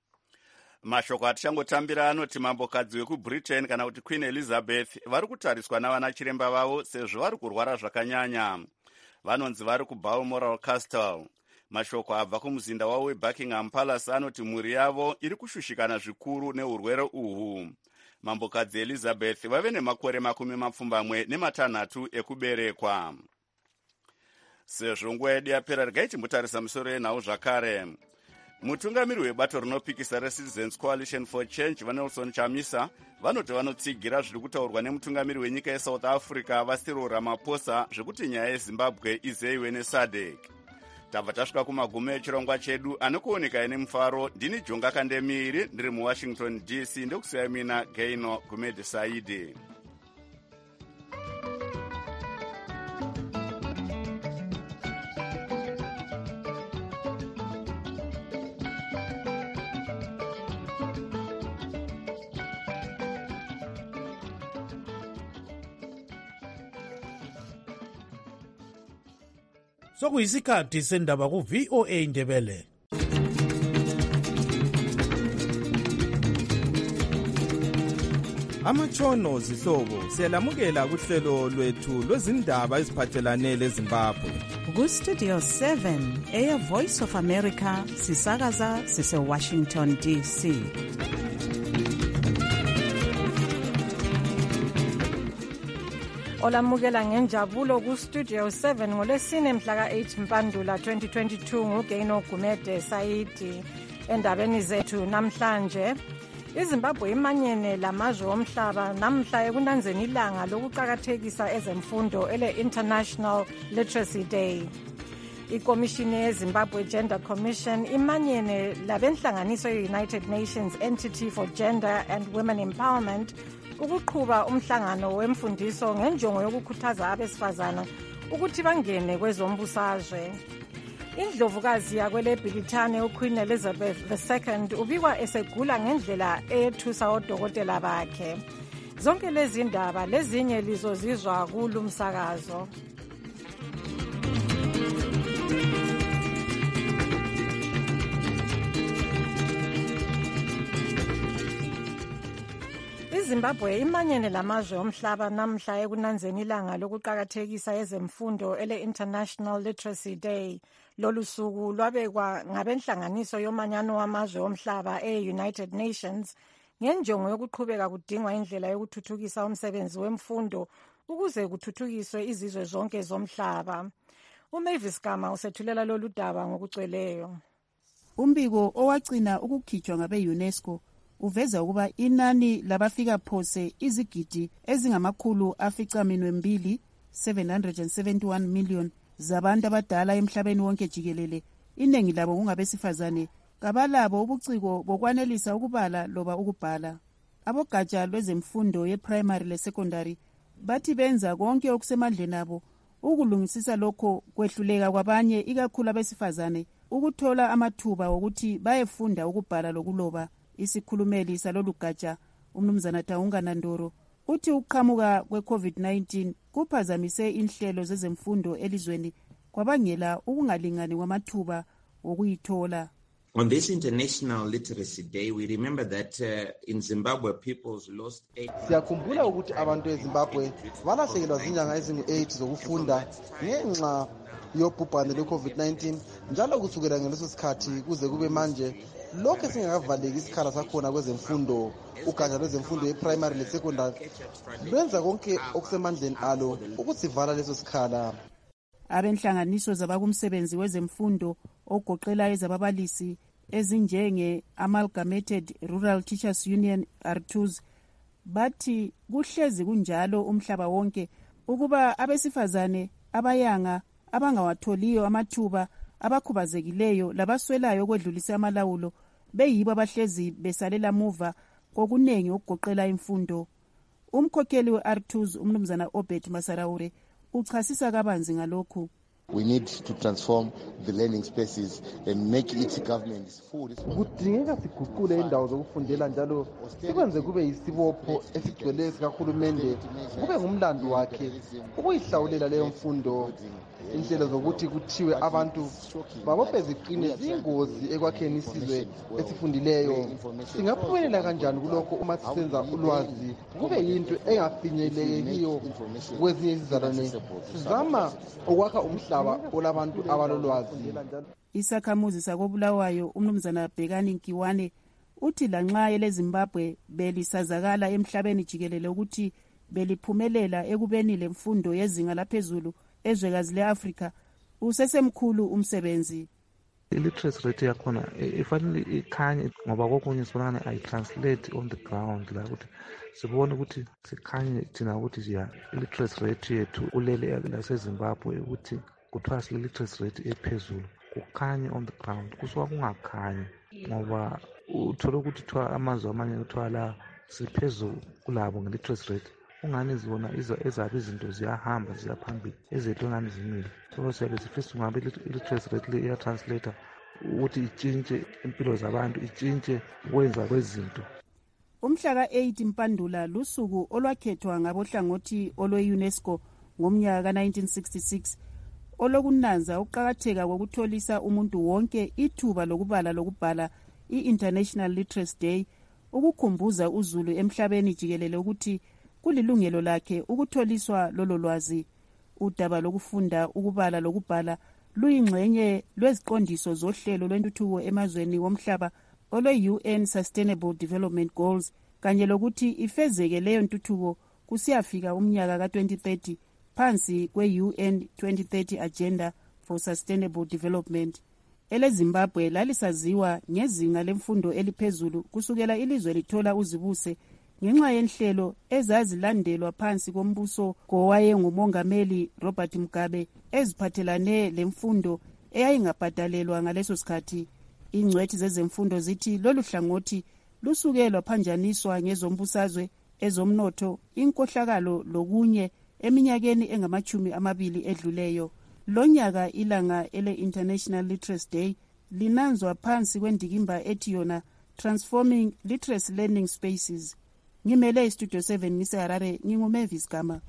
Mashoko atichangotambira anoti mambokadzi wekuBritain kana kuti Queen Elizabeth vari kutariswa navana chiremba vavo sezvo vari kurwara zvakanyanya. Vanonzi vari kuBalmoral Castle. Mashoko abva kumuzinda wavo weBuckingham Palace anoti mhuri yavo iri kushushikana zvikuru neurwere uhu. Mambokadzi Elizabeth vave nemakore makumi mapfumbamwe nematanhatu ekuberekwa. Sezvo nguva yedu yapera regai timbotarisa misoro yenhau zvakare. mutungamiri webato rinopikisa reCitizens Coalition for Change vanelson chamisa vanoti vanotsigira zviri kutaurwa nemutungamiri wenyika yeSouth Africa Cyril Ramaphosa zvekuti nyaya yeZimbabwe izeyiwe neSADC. tabva tasvika kumagumo echirongwa chedu anokuoneka ine mufaro. Ndini Jonga Kandemiri ndiri muWashington D C ndokusiyai mina Gaino Gumede Saidi. sokuyisikhathi sendaba ku-V O A Ndebele. Amatshono zihlobo siyalamukela kuhlelo lwethu lwezindaba eziphathelane leZimbabwe. Ku-Studio seven eya Voice of America sisakaza sise-Washington D C. Olamukela ngenjabulo ku-Studio seven ngolesine mhla ka-eight Mpandula twenty twenty-two nguGaino Gumede Saidi. Endabeni zethu namhlanje, iZimbabwe imanyene lamazwe omhlaba namhla ekunanzeni ilanga lokuqakathekisa ezemfundo ele-International Literacy Day. Ikomishini yeZimbabwe Gender Commission imanyene labenhlanganiso ye-United Nations Entity for Gender and Women Empowerment ukuqhuba umhlangano wemfundiso ngenjongo yokukhuthaza abesifazana ukuthi bangene kwezombusazwe. Indlovukazi yakwele Bhilithane uQueen Elizabeth the second ubikwa esegula ngendlela eyethusa odokotela bakhe. Zonke lezi ndaba lezinye lizozizwa kulo msakazo. iZimbabwe imanyene lamazwe omhlaba namhla ekunanzeni ilanga lokuqakathekisa ezemfundo ele-International Literacy Day. Lolu suku lwabekwa ngabenhlanganiso yomanyano wamazwe omhlaba e-United Nations ngenjongo yokuqhubeka kudingwa indlela yokuthuthukisa umsebenzi wemfundo ukuze kuthuthukiswe izizwe zonke zomhlaba. uMavis Gama usethulela lolu daba ngokugcweleyo. Umbiko owagcina ukukhitshwa ngabe-UNESCO uveza ukuba inani labafika phose izigidi ezingamakhulu aficaminwe mbili seven hundred seventy-one million zabantu abadala emhlabeni wonke jikelele, iningi labo kungabesifazane, kabalabo ubuciko bokwanelisa ukubala loba ukubhala. Abogatsha lwezemfundo ye-primary le-secondary bathi benza konke okusemandleni abo ukulungisisa lokho kwehluleka kwabanye ikakhulu abesifazane ukuthola amathuba wokuthi bayefunda ukubhala lokuloba. Isikhulumeli salolu gatsha umnumzana Taunga Nandoro uthi ukuqhamuka kwe-COVID nineteen kuphazamise inhlelo zezemfundo elizweni kwabangela ukungalingani kwamathuba wokuyithola. On this International Literacy Day, we remember that uh, in Zimbabwe people's lost eight. Siyakhumbula ukuthi abantu eZimbabwe balahlekelwa zinyanga ezingu-eight zokufunda ngenxa yobhubhane lwe-COVID nineteen, njalo kusukela ngaleso sikhathi kuze kube manje lokho singakavaleki isikhala sakhona kwezemfundo. Ugatsha lwezemfundo ye-primary le-secondary lwenza konke okusemandleni alo ukuthi vala leso sikhala. Abenhlanganiso zabakumsebenzi wezemfundo ogoqela ezababalisi ezinjenge Amalgamated Rural Teachers Union R two S bathi kuhlezi kunjalo umhlaba wonke ukuba abesifazane abayanga abangawatholiyo amathuba abakhubazekileyo labaswelayo okwedlulisa amalawulo beyibo abahlezi besalela muva kokunengi okugoqela imfundo. Umkhokheli we-R two S umnumzana Obed Masaraure uchasisa kabanzi ngalokhu. We need to transform the learning spaces and make each government full. Kudingeka siguqule indawo zokufundela njalo sikwenze kube yisibopho esigcwele sikahulumende kube ngumlando wakhe ukuyihlawulela leyo mfundo. Inhlelo zokuthi kuthiwe abantu babophe ziqine ziyingozi ekwakheni isizwe esifundileyo. Singaphumelela kanjani kulokho uma sisenza ulwazi kube yinto engafinyelekiyo kwezinye izizalwane? Sizama ukwakha umhlaba olabantu abalolwazi. Isakhamuzi sakobulawayo umnumzana Bhekani Nkiwane uthi lanxa eleZimbabwe belisazakala emhlabeni jikelele ukuthi beliphumelela ekubeni lemfundo yezinga laphezulu ezwekazi le-Afrika usesemkhulu umsebenzi. i-literacy rate yakhona ifanele ikhanye ngoba kokunye sibonakane ayitranslate on the ground la ukuthi sibone ukuthi sikhanye thina ukuthi ya i-literacy rate yethu kulele lasezimbabwe ukuthi kuthiwa sile-literacy rate ephezulu kukhanye on the ground kusuka kungakhanyi ngoba uthole ukuthi kuthiwa amazwe amanye kuthiwa la siphezulu kulabo nge-literacy rate ungani zona ezabe izinto ziyahamba ziyaphambili ezethu engani zimile so siyabe sifisa ungabe i-literacy rate le iyatranslator ukuthi itshintshe impilo zabantu itshintshe ukwenza kwezinto. Umhla ka-eight Mpandula lusuku olwakhethwa ngabohlangothi olwe-UNESCO ngomnyaka ka-nineteen sixty-six olokunanza ukuqakatheka kokutholisa umuntu wonke ithuba lokubala lokubhala i-International Literacy Day ukukhumbuza uzulu emhlabeni jikelele ukuthi kulilungelo lakhe ukutholiswa lolo lwazi. Udaba lokufunda ukubala lokubhala luyingxenye lweziqondiso zohlelo lwentuthuko emazweni womhlaba olwe-U N Sustainable Development Goals kanye lokuthi ifezeke leyo ntuthuko kusiyafika umnyaka ka-twenty thirty phansi kwe-U N twenty thirty Agenda for Sustainable Development. EleZimbabwe lalisaziwa ngezinga lemfundo eliphezulu kusukela ilizwe lithola uzibuse ngenxa yenhlelo ezazilandelwa phansi kombuso kowayengumongameli Robert Mugabe eziphathelane lemfundo eyayingabhadalelwa ngaleso sikhathi. Ingcwethi zezemfundo zithi lolu hlangothi lusuke lwaphanjaniswa ngezombusazwe, ezomnotho, inkohlakalo lokunye eminyakeni engamachumi amabili edluleyo. Lonyaka ilanga ele International Literacy Day linanzwa phansi kwendikimba ethi yona Transforming Literacy Learning Spaces. Ngimele iStudio seven ngise Harare, nginguMavis Gama.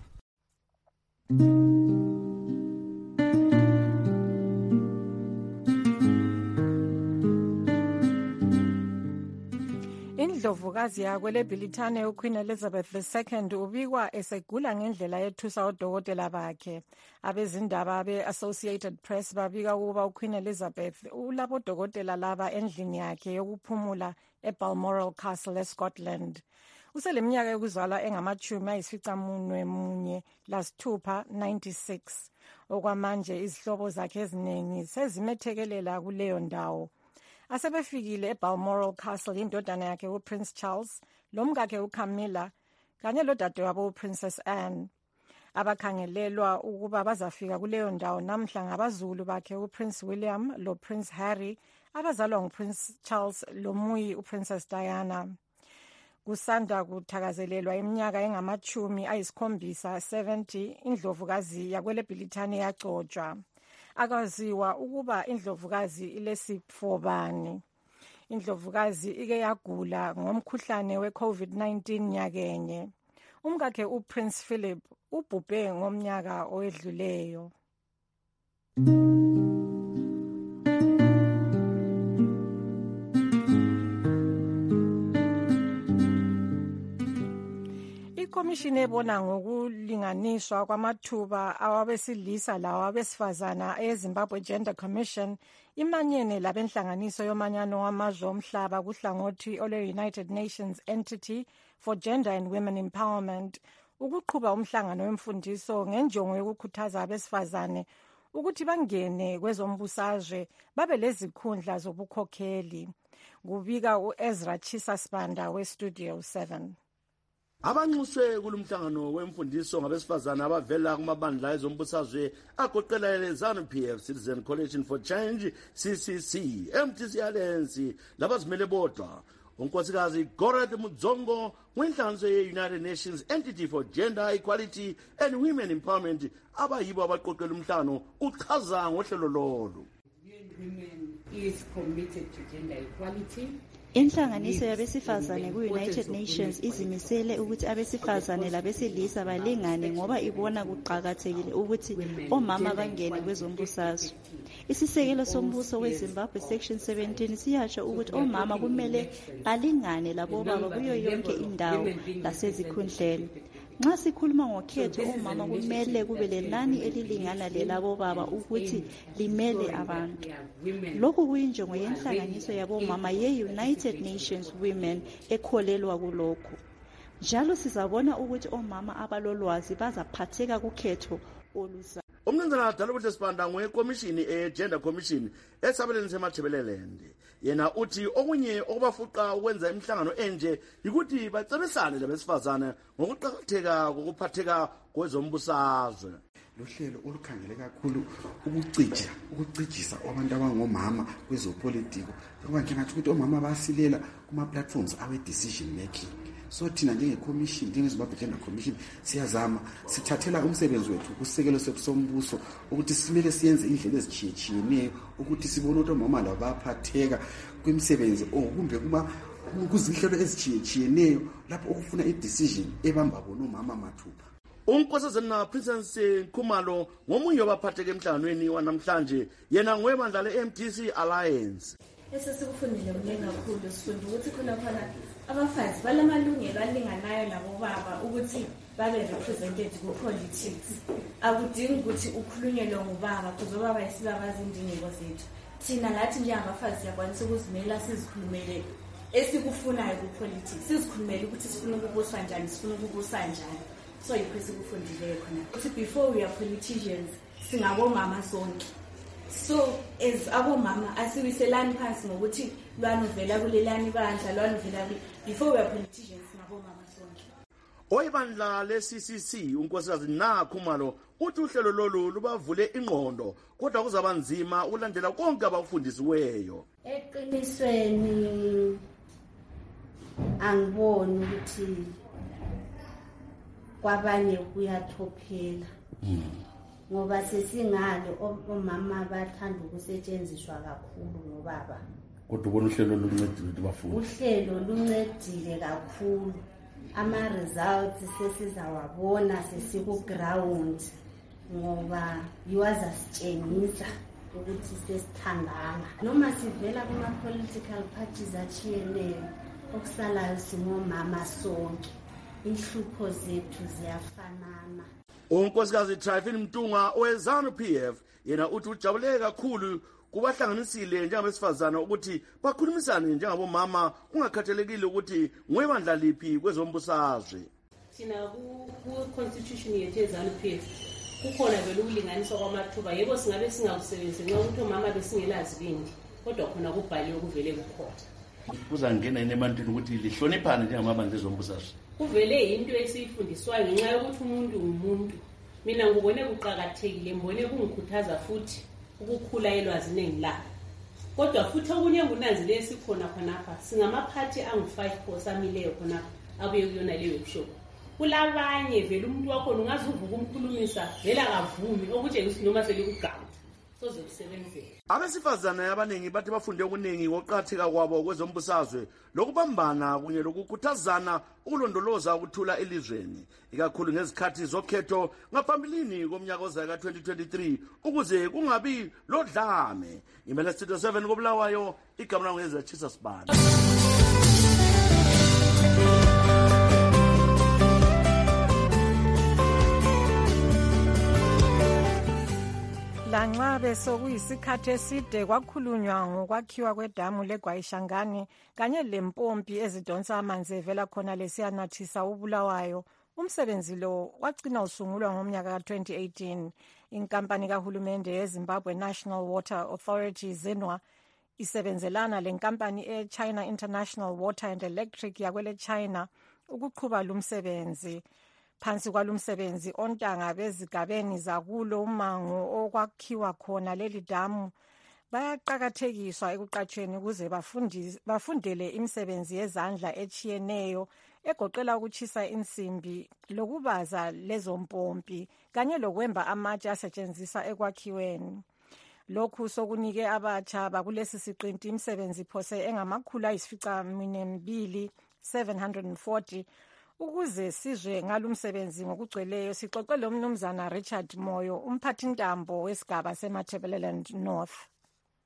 Indlovukazi yakwele Bhilithane uQueen Elizabeth the second ubikwa esegula ngendlela yethusa odokotela bakhe. Abezindaba be-Associated Press babika ukuba uQueen Elizabeth ulabo dokotela laba endlini yakhe yokuphumula eBalmoral Castle eScotland. Useleminyaka yokuzalwa engamachumi ayisificamunwe munye lasithupha ninety-six. Okwamanje izihlobo zakhe eziningi sezimethekelela kuleyo ndawo. Asebefikile eBalmoral Castle indodana yakhe uPrince Charles, lomkakhe uCamilla kanye lodadewabo uPrincess Anne. Abakhangelelwa ukuba bazafika kuleyo ndawo namhla ngabazulu bakhe uPrince William loPrince Harry abazalwa nguPrince Charles lomuyi uPrincess Diana. Kusanda kuthakazelelwa iminyaka engamachumi ayisikhombisa seventy indlovukazi yakwele Bhilithane yagcotshwa. Akaziwa ukuba indlovukazi ilesifo bani. Indlovukazi ike yagula ngomkhuhlane we-COVID nineteen nyakenye. Umkakhe uPrince Philip ubhubhe ngomnyaka owedluleyo. Ikomishini ebona ngokulinganiswa kwamathuba awabesilisa lawa abesifazana eZimbabwe Gender Commission imanyene labenhlanganiso yomanyano wamazwe omhlaba kuhlangothi olwe-United Nations Entity for Gender and Women Empowerment ukuqhuba umhlangano wemfundiso ngenjongo yokukhuthaza abesifazane ukuthi bangene kwezombusazwe babe lezikhundla zobukhokheli. Kubika uEzra Chisa Spanda weStudio seven. Abanxuswe kulumhlangano wemfundiso ngabesifazana abavela kumabandla ezombusazwe agoqela eleZANU P F, Citizen Coalition for Change, C C C, M T C Alliance labazimele bodwa. Unkosikazi Goreth Mudzongo wenhlanganiso ye-United Nations Entity for Gender Equality and Women Empowerment abayibo abaqoqela umhlangano uchaza ngohlelo lolu. Women is committed to gender equality. Inhlanganiso yabesifazane ku-United Nations izimisele ukuthi abesifazane labesilisa balingane ngoba ibona kuqakathekile ukuthi omama bangene kwezombusazwe. Isisekelo sombuso weZimbabwe Section seventeen siyasho ukuthi omama kumele balingane labobaba kuyo yonke indawo lasezikhundleni. Nxa sikhuluma ngokhetho omama kumele kube lenani elilingana lelabobaba ukuthi limele abantu. Lokhu kuyinjongo yenhlanganiso yabomama ye-United Nations Women ekholelwa kulokhu. Njalo sizabona ukuthi omama abalolwazi bazaphatheka kukhetho oluzayo. Umnumzana Dalabuhle Sibanda ngowekomishini e-Gender Commission esabeleni seMathebeleland. Yena uthi okunye okubafuqa ukwenza imihlangano enje yikuthi bacebisane labesifazane ngokuqakatheka kokuphatheka kwezombusazwe. Lohlelo olukhangele kakhulu ukucija ukucijisa abantu abangomama kwezopolitiko ngoba ngathi ukuthi omama basilela kuma platforms awe decision making. So thina njenge commission njengeZimbabwe Gender Commission siyazama sithathela umsebenzi wethu kusekelo sekusombuso ukuthi simele siyenze indlela ezitshiyeneyo ukuthi sibone ukuthi omama labo baphatheka kwimisebenzi okumbe kuma kuzinhlelo ezitshiyeneyo lapho okufuna i-decision ebamba bona omama mathupha. Unkosazana Princess Khumalo ngomunye wabaphatheke emhlanganweni wanamhlanje yena ngwebandla le-M D C Alliance. Esesikufundile kuningi kakhulu sifunde ukuthi khona khona abafazi balamalungelo alinganayo nabo baba ukuthi babe represented ku politics. Akudingi ukuthi ukhulunyelwe ngubaba kuzoba bayisibabaza indingeko zethu. Thina lathi njengabafazi siyakwanisa ukuzimela sizikhulumele esikufunayo ku politics. Sizikhulumele ukuthi sifuna ukubuswa kanjani, sifuna ukubusa njani. So yikho esikufundile khona. Ukuthi before we are politicians singabomama sonke. So as abomama asiwiselani phansi ngokuthi lwana uvela kulelani bandla lwana uvela before we are politicians ngabomama sonke. Oyibandla le-C C C unkosikazi Khumalo uthi uhlelo lolu lubavule ingqondo kodwa kuzaba nzima ulandela konke abakufundisiweyo. Eqinisweni angiboni ukuthi kwabanye kuyathophela. Ngoba sesingale omama bathanda ukusetshenziswa kakhulu ngobaba. Kodwa ubona uhlelo luncedile ukuthi bafunde. Uhlelo luncedile kakhulu. Ama results sesizawabona sesiku ground ngoba yiwaza sitshengisa ukuthi sesithandana. Noma sivela kuma political parties achiyeneyo okusalayo singomama sonke. Inhlupho zethu ziyafanana. Unkosikazi Trifin Mtunga oweZANU P F yena uthi ujabuleke kakhulu kubahlanganisile njengabesifazana ukuthi bakhulumisane njengabomama kungakhathalekile ukuthi ngwebandla liphi kwezombusazwe. Thina ku constitution yethu yeZANU P F kukhona vele ukulinganiswa kwamathuba yebo singabe singakusebenzisi nxa ukuthi omama besingelazi bindi kodwa khona kubhaliwe kuvele kukhona. Kuzangena ebantwini ukuthi lihloniphane njengamabandla ezombusazwe. Kuvele into esiyifundiswayo ngenxa yokuthi umuntu umuntu. Mina ngibone kuqhakathekile ngibone kungikhuthaza futhi ukukhula elwazini engilapha. Kodwa futhi okunye ngunanzile esikhona khonapha singamaphathi angu five posamileyo khonapha abuye kuyona leyo workshop. Kulabanye vele umuntu wakho ungazuvuka umkhulumisa vela akavumi okutshengisa ukuthi noma selikugama soze kusebenzele. Abesifazane abaningi bathi bafunde okuningi ngokuqhatheka kwabo kwezombusazwe lokubambana kunye lokukhuthazana ukulondoloza ukuthula elizweni ikakhulu ngezikhathi zokhetho ngaphambilini komnyaka ozayo ka twenty twenty-three ukuze kungabi lodlame. Imele Studio seven koBulawayo igama langu ngezatshisa Sibanda. Lanxa besokuyisikhathi eside kwakhulunywa ngokwakhiwa kwedamu leGwayishangani kanye lempompi ezidonsa amanzi evela khona lesiyanathisa uBulawayo, umsebenzi lo wagcina usungulwa ngomnyaka ka twenty eighteen. Inkampani kahulumende yeZimbabwe National Water Authority ZENWA isebenzelana lenkampani eChina International Water and Electric yakwele China ukuqhuba lumsebenzi. Phansi kwalumsebenzi ontanga bezigabeni zakulo umango okwakhiwa khona leli damu bayaqhakathekiswa ekuqatshweni ukuze bafundele imisebenzi yezandla echiyeneyo egoqela ukuchisa insimbi lokubaza lezo mpompi kanye lokwemba amatshe asetshenziswa ekwakhiweni. Lokhu sokunike abatsha bakulesi siqinti imisebenzi phose engamakhulu ayisificaminwembili seven hundred forty. Ukuze sizwe ngalumsebenzi ngokugcweleyo sixoxe lomnumzana Richard Moyo umphathintambo wesigaba seMathebeleland North.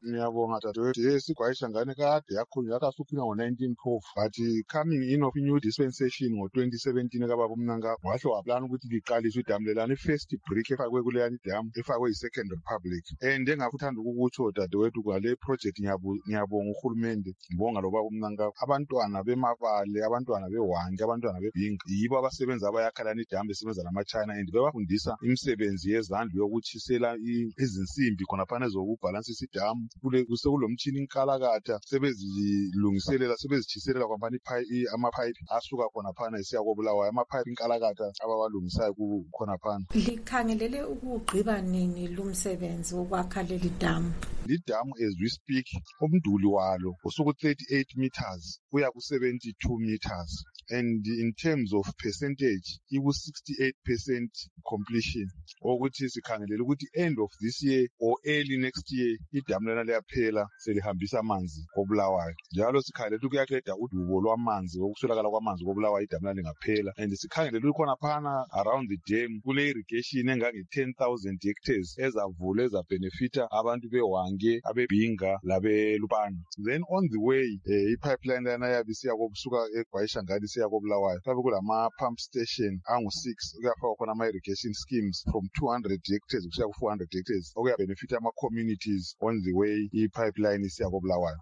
Ngiyabonga dadewethu. Yes, iGwayishangane kade yakhulunywa yakasuphina ngo-nineteen twelve but coming in of new dispensation ngo-twenty seventeen kababa uMnangagwa wahle waplana ukuthi liqaliswe idamu lelana i-first brick efakwe kuleyani idamu efakwe i-Second Republic. And engakuthanda ukukutsho dadewethu kwale project ngiyabonga uhulumende ngibonga lo baba uMnangagwa. Abantwana bemabale, abantwana beWange, abantwana beBhinga yibo abasebenza abayakhalana idamu besebenza nama-China and bebafundisa imisebenzi yezandla yokutshisela izinsimbi khonaphana ezokubhalansisa idamu. Sekulo mtshini inkalakatha sebezilungiselela sebezitshiselela kwampani amapipe asuka khonaphana esiya koBulawayo, amapipe inkalakatha abawalungisayo khonaphana. Likhangelele ukugqiba nini lumsebenzi wokwakha leli damu? Lidamu as we speak umduli walo usuku thirty-eight meters kuya ku seventy-two meters and in terms of percentage iku sixty-eight percent completion, ukuthi sikhangelele ukuthi end of this year or early next year idamu lena liyaphela selihambisa amanzi koBulawayo. Njalo sikhangelele ukuthi kuyaqeda udubo lwamanzi okuswelakala kwamanzi koBulawayo idamu lena lingaphela, and sikhangelele khona phana around the dam kule irrigation engange ten thousand hectares ezavula ezabenefita abantu beWange, abeBhinga labeLupane. Then on the way eh, ipipeline lana yabe siya kusuka eGwayishangane siya koBulawayo kabe kulama pump station angu six kuyafakwa khona ama irrigation schemes from two hundred hectares kusiya ku four hundred hectares okuya benefit ama communities on the way ipipeline siya koBulawayo.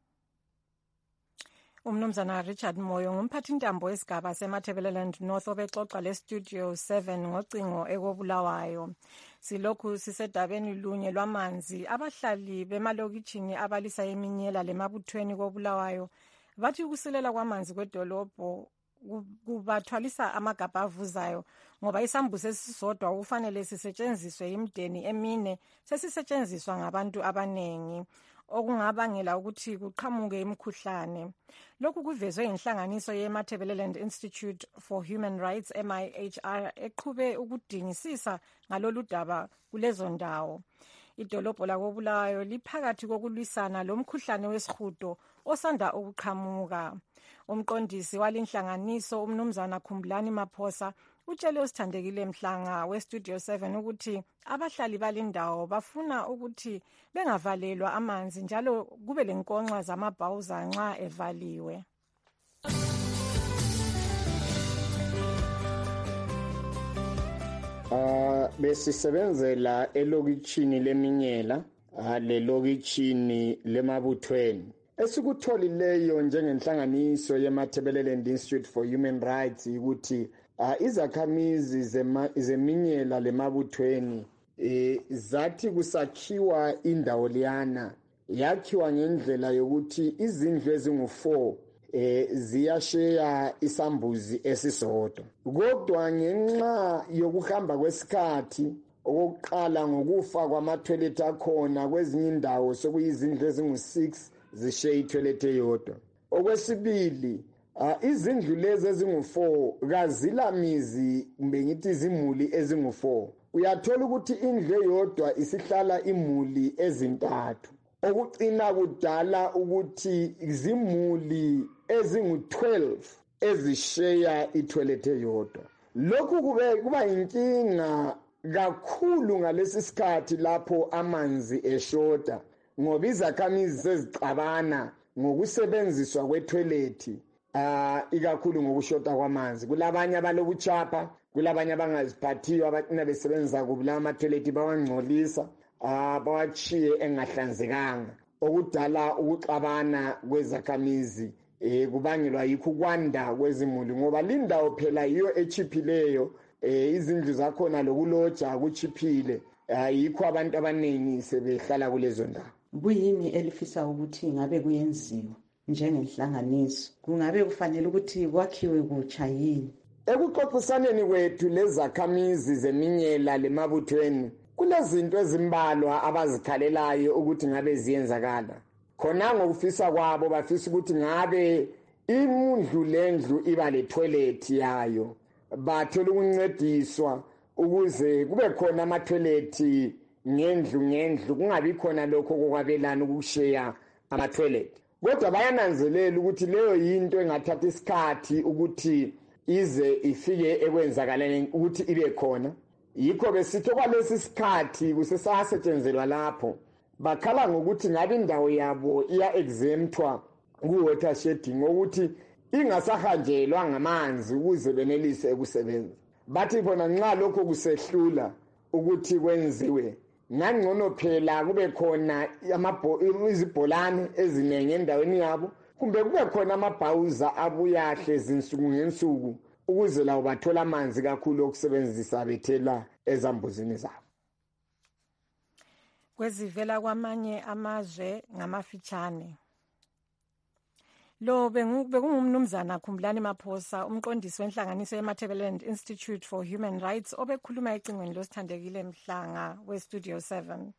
Umnumzana Richard Moyo ngumphathi intambo wesigaba seMatabeleland North obexoxa le Studio seven ngocingo ekoBulawayo. Silokhu sisedabeni lunye lwamanzi. Abahlali bemalokitshini abalisa eminyela lemabuthweni koBulawayo bathi ukusilela kwamanzi kwedolobho kubathwalisa amagabha avuzayo ngoba isambuso esisodwa kufanele sisetshenziswe imdeni emine sesisetshenziswa ngabantu abanengi okungabangela ukuthi kuqhamuke imikhuhlane. Lokhu kuvezwe inhlanganiso yeMatabeleland Institute for Human Rights M I H R eqhube ukudingisisa ngalolu daba kulezo ndawo. Idolobho lakoBulawayo liphakathi kokulwisana lomkhuhlane wesihudo osanda ukuqhamuka. Umqondisi walinhlanganiso umnumzana Khumbulani Maphosa utshele usithandekile Mhlanga weStudio seven ukuthi abahlali balindawo bafuna ukuthi bengavalelwa amanzi njalo kube lenkonxa zamabhawuza nxa evaliwe. Uh, besisebenzela elokitshini leminyela uh, lelokitshini lemabuthweni. Esikutholileyo njengenhlanganiso yeMatabeleland Institute for Human Rights ukuthi uh, izakhamizi zeminyela lemabuthweni eh, zathi kusakhiwa indawo liyana yakhiwa ngendlela yokuthi izindlu ezingu four eh ziyasheya isambuzi esisodwa. Kodwa ngenxa yokuhamba kwesikhathi okuqala ngokufa kwama-toilet akhona kwezinye indawo sekuyizindlu ezingu six zisheya i-toilet eyodwa. Okwesibili uh, izindlu lezi ezingu four kazilamizi kumbe ngithi izimuli ezingu four. Uyathola ukuthi indlu eyodwa isihlala imuli ezintathu okucina kudala ukuthi izimuli ezingu twelve ezisheya i-toilet eyodwa. Lokhu kube kuba inkinga kakhulu ngalesi sikhathi lapho amanzi eshota ngoba izakhamizi sezicabana ngokusebenziswa kwetoilet ah uh, ikakhulu ngokushota kwamanzi. Kulabanye abalobuchapha, kulabanye abangaziphathiyo abacina besebenza kubula ama-toilet bawangcolisa ah uh, bawachiye engahlanzekanga okudala ukuxabana kwezakhamizi eh kubangelwa yikho kwanda kwezimuli ngoba lindawo phela iyo echiphileyo eh izindlu zakhona lokuloja kuchiphile ayikho abantu abanengi sebehlala kulezo ndawo. Kuyini elifisa ukuthi ngabe kuyenziwa njengenhlanganiso? Kungabe kufanele ukuthi kwakhiwe kutsha yini? Ekuxoxisaneni kwethu lezakhamizi zeminyela lemabuthweni kulezinto ezimbalwa abazikhalelayo ukuthi ngabe ziyenzakala. Khona ngokufisa kwabo bafisa ukuthi ngabe imundlu lendlu iba le toilet yayo. Bathola ukuncediswa ukuze kube khona ama toilet ngendlu ngendlu kungabi khona lokho kokwabelana ukusheya ama toilet. Kodwa bayananzelela ukuthi leyo yinto engathatha isikhathi ukuthi ize ifike ekwenzakaleni ukuthi ibe khona. Yikho besithi kwalesi sikhathi kusesasetshenzelwa lapho bakhala ngokuthi ngabe indawo yabo iya-exemptwa ku-water shedding ukuthi ingasahanjelwa ngamanzi ukuze benelise ukusebenza. Bathi bona nxa lokho kusehlula ukuthi kwenziwe ngangcono phela kube khona izibholane eziningi endaweni yabo, kumbe kube khona amabhawuza abuya ahlezi insuku ngensuku ukuze lawo bathola amanzi kakhulu okusebenzisa bethela ezambuzini zabo. Kwezivela kwamanye amazwe ngamafitshane. Lo bekungumnumzana Khumbulani Maphosa, umqondisi wenhlanganiso yeMatabeleland Institute for Human Rights, obekhuluma ecingweni losithandekile Mhlanga weStudio seven.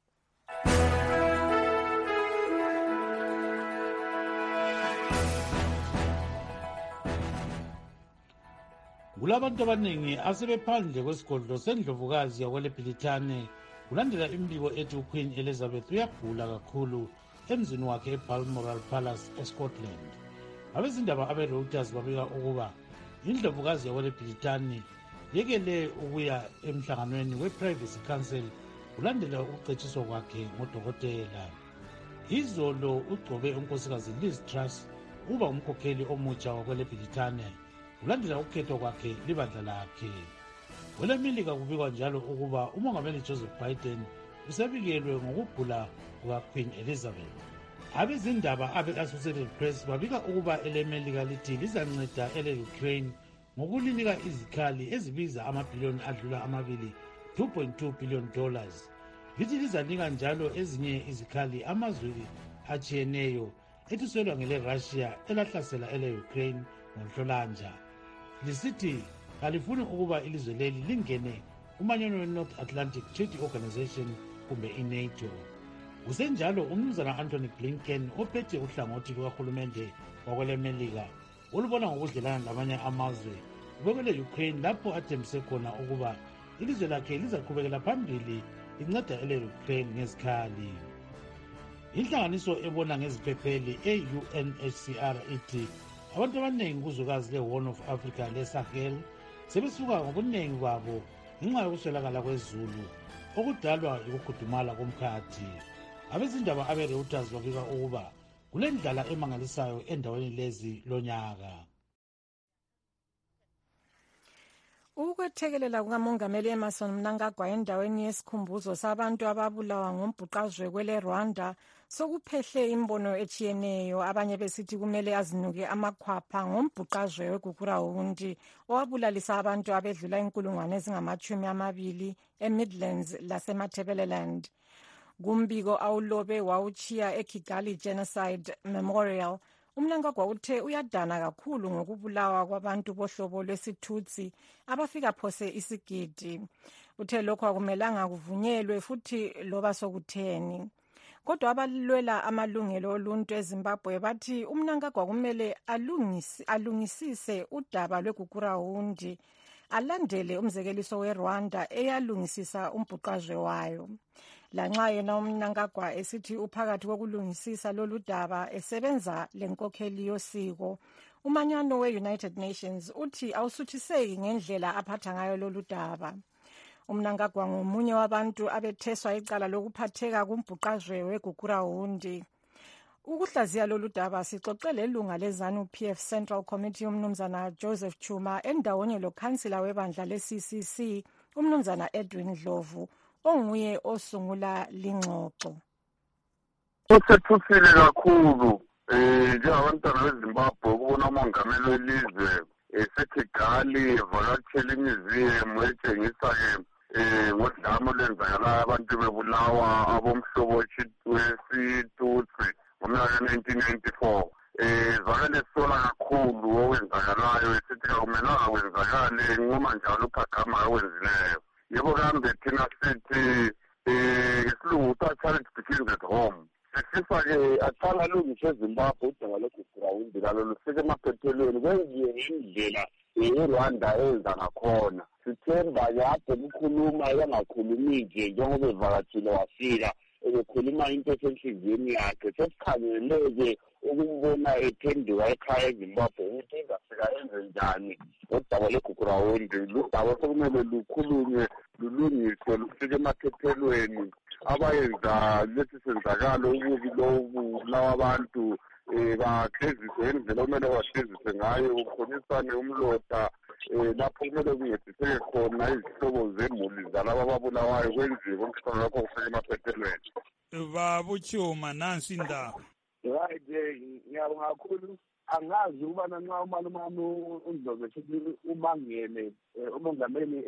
Kulabantu abaningi asebephandle kwesigodlo sendlovukazi yakweleBhilitane kulandela imbiko ethi uQueen Elizabeth uyagula kakhulu emzini wakhe eBalmoral Palace eScotland. Abezindaba abeReuters babika ukuba indlovukazi yakweleBhilitane yekele ukuya emhlanganweni wePrivacy Council kulandela ukucetshiswa kwakhe ngodokotela. Izolo ugcobe unkosikazi Liz Truss ukuba umkhokheli omutsha wakweleBhilitane kulandela ukukhethwa kwakhe libandla lakhe. KweleMelika kubikwa njalo ukuba umongameli Joseph Biden usebikelwe ngokugula kukaQueen Elizabeth. Abezindaba abe-Associated Press babika ukuba eleMelika lithi lizanceda ele-Ukraine ngokulinika izikhali ezibiza amabhiliyoni adlula amabili two point two billion dollars. Lithi lizanika njalo ezinye izikhali amazwe atshiyeneyo ethuselwa ngele-Russia elahlasela ele-Ukraine ngoNhlolanja. Lisithi kalifuni ukuba ilizwe leli lingene umanyano we-North Atlantic Treaty Organization kumbe i-NATO. Kusenjalo umnumzana Anthony Blinken ophethe uhlangothi lukahulumende wakweleMelika olubona ngokudlelana lamanye amazwe ubekele Ukraine lapho athembise khona ukuba ilizwe lakhe lizaqhubekela phambili linceda ele-Ukraine ngezikhali. Inhlanganiso ebona ngeziphepheli e-U N H C R ithi abantu abaningi kuzwekazi le-Horn of Africa le-Sahel sebesuka ngobuningi babo ngenxa yokuswelakala kwezulu okudalwa yikukhudumala komkhathi. Abezindaba abe-Reuters babika ukuba kulendlala emangalisayo endaweni lezi lonyaka. Ukwethekelela kukamongameli Emmerson Mnangagwa endaweni yesikhumbuzo sabantu ababulawa ngombhuqazwe kwele Rwanda sokuphehle imbono echiyeneyo, abanye besithi kumele azinuke amakhwapha ngombhuqazwe weGukurahundi owabulalisa abantu abedlula inkulungwane ezingamachumi amabili eMidlands laseMatabeleland. Kumbiko awulobe wawuchiya eKigali Genocide Memorial, uMnangagwa uthe uyadana kakhulu ngokubulawa kwabantu bohlobo lwesithutsi abafika phose isigidi. Uthe lokho akumelanga kuvunyelwe futhi loba sokutheni. Kodwa abalwela amalungelo oluntu eZimbabwe bathi uMnangagwa kumele alungisi, alungisise udaba lweGukurahundi, alandele umzekeliso weRwanda eyalungisisa umbhuqazwe wayo. Lanxa yena uMnangagwa esithi uphakathi kokulungisisa lolu daba esebenza lenkokheli yosiko, umanyano we-United Nations uthi awusuthiseki ngendlela aphatha ngayo lolu daba. uMnangagwa ngomunye wabantu abetheswa icala lokuphatheka kumbhuqazwe weGukurahundi. Ukuhlaziya lolu daba sixoxele ilunga leZANU P F Central Committee umnumzana Joseph Chuma endawonye lokhansila webandla le-C C C umnumzana Edwin Dlovu onguye osungula lingxoxo. Usethusile kakhulu eh njengabantwana beZimbabwe ukubona umongameli welizwe eseKigali evakatshela imuseum etshengisa ke eh ngodlame olwenzakala abantu bebulawa abomhlobo wesithutsi ngomnyaka nineteen ninety-four. Eh vakele sola kakhulu okwenzakalayo esithi akumelanga kwenzakale nqoma njalo uphagama akwenzileyo. Yebo kambe thina sithi eh isilungu charity begins at home. Sifisa ke aqala alungise eZimbabwe udaba lweGukurahundi lalo lusike emaphethelweni kwenziwe ngendlela eRwanda enza ngakhona. Sithemba ke ade ukukhuluma yangakhulumi nje njengoba evakatshile wafika ebekhuluma into esenhliziyweni yakhe. Sesikhangeleke ukumbona ephenduka ekhaya eZimbabwe ukuthi ingafika enze njani udaba lweGukurahundi. Ludaba sekumele lukhulunywe lulungiswe lufike emaphethelweni abayenza lesi senzakalo ububi lobu lawa abantu um bahleziswe ngendlela okumele bahleziswe ngayo, kukhonyiswane umlota um lapho kumele kuncediseke khona izihlobo zemuli zalaba ababulawayo kwenziwe konke lokho kufike emaphethelweni. Babuchuma nansi indaba. Right, ngiyabonga kakhulu. Angazi ukubana nxa umalumami uNdlovu ethi umangele umongameli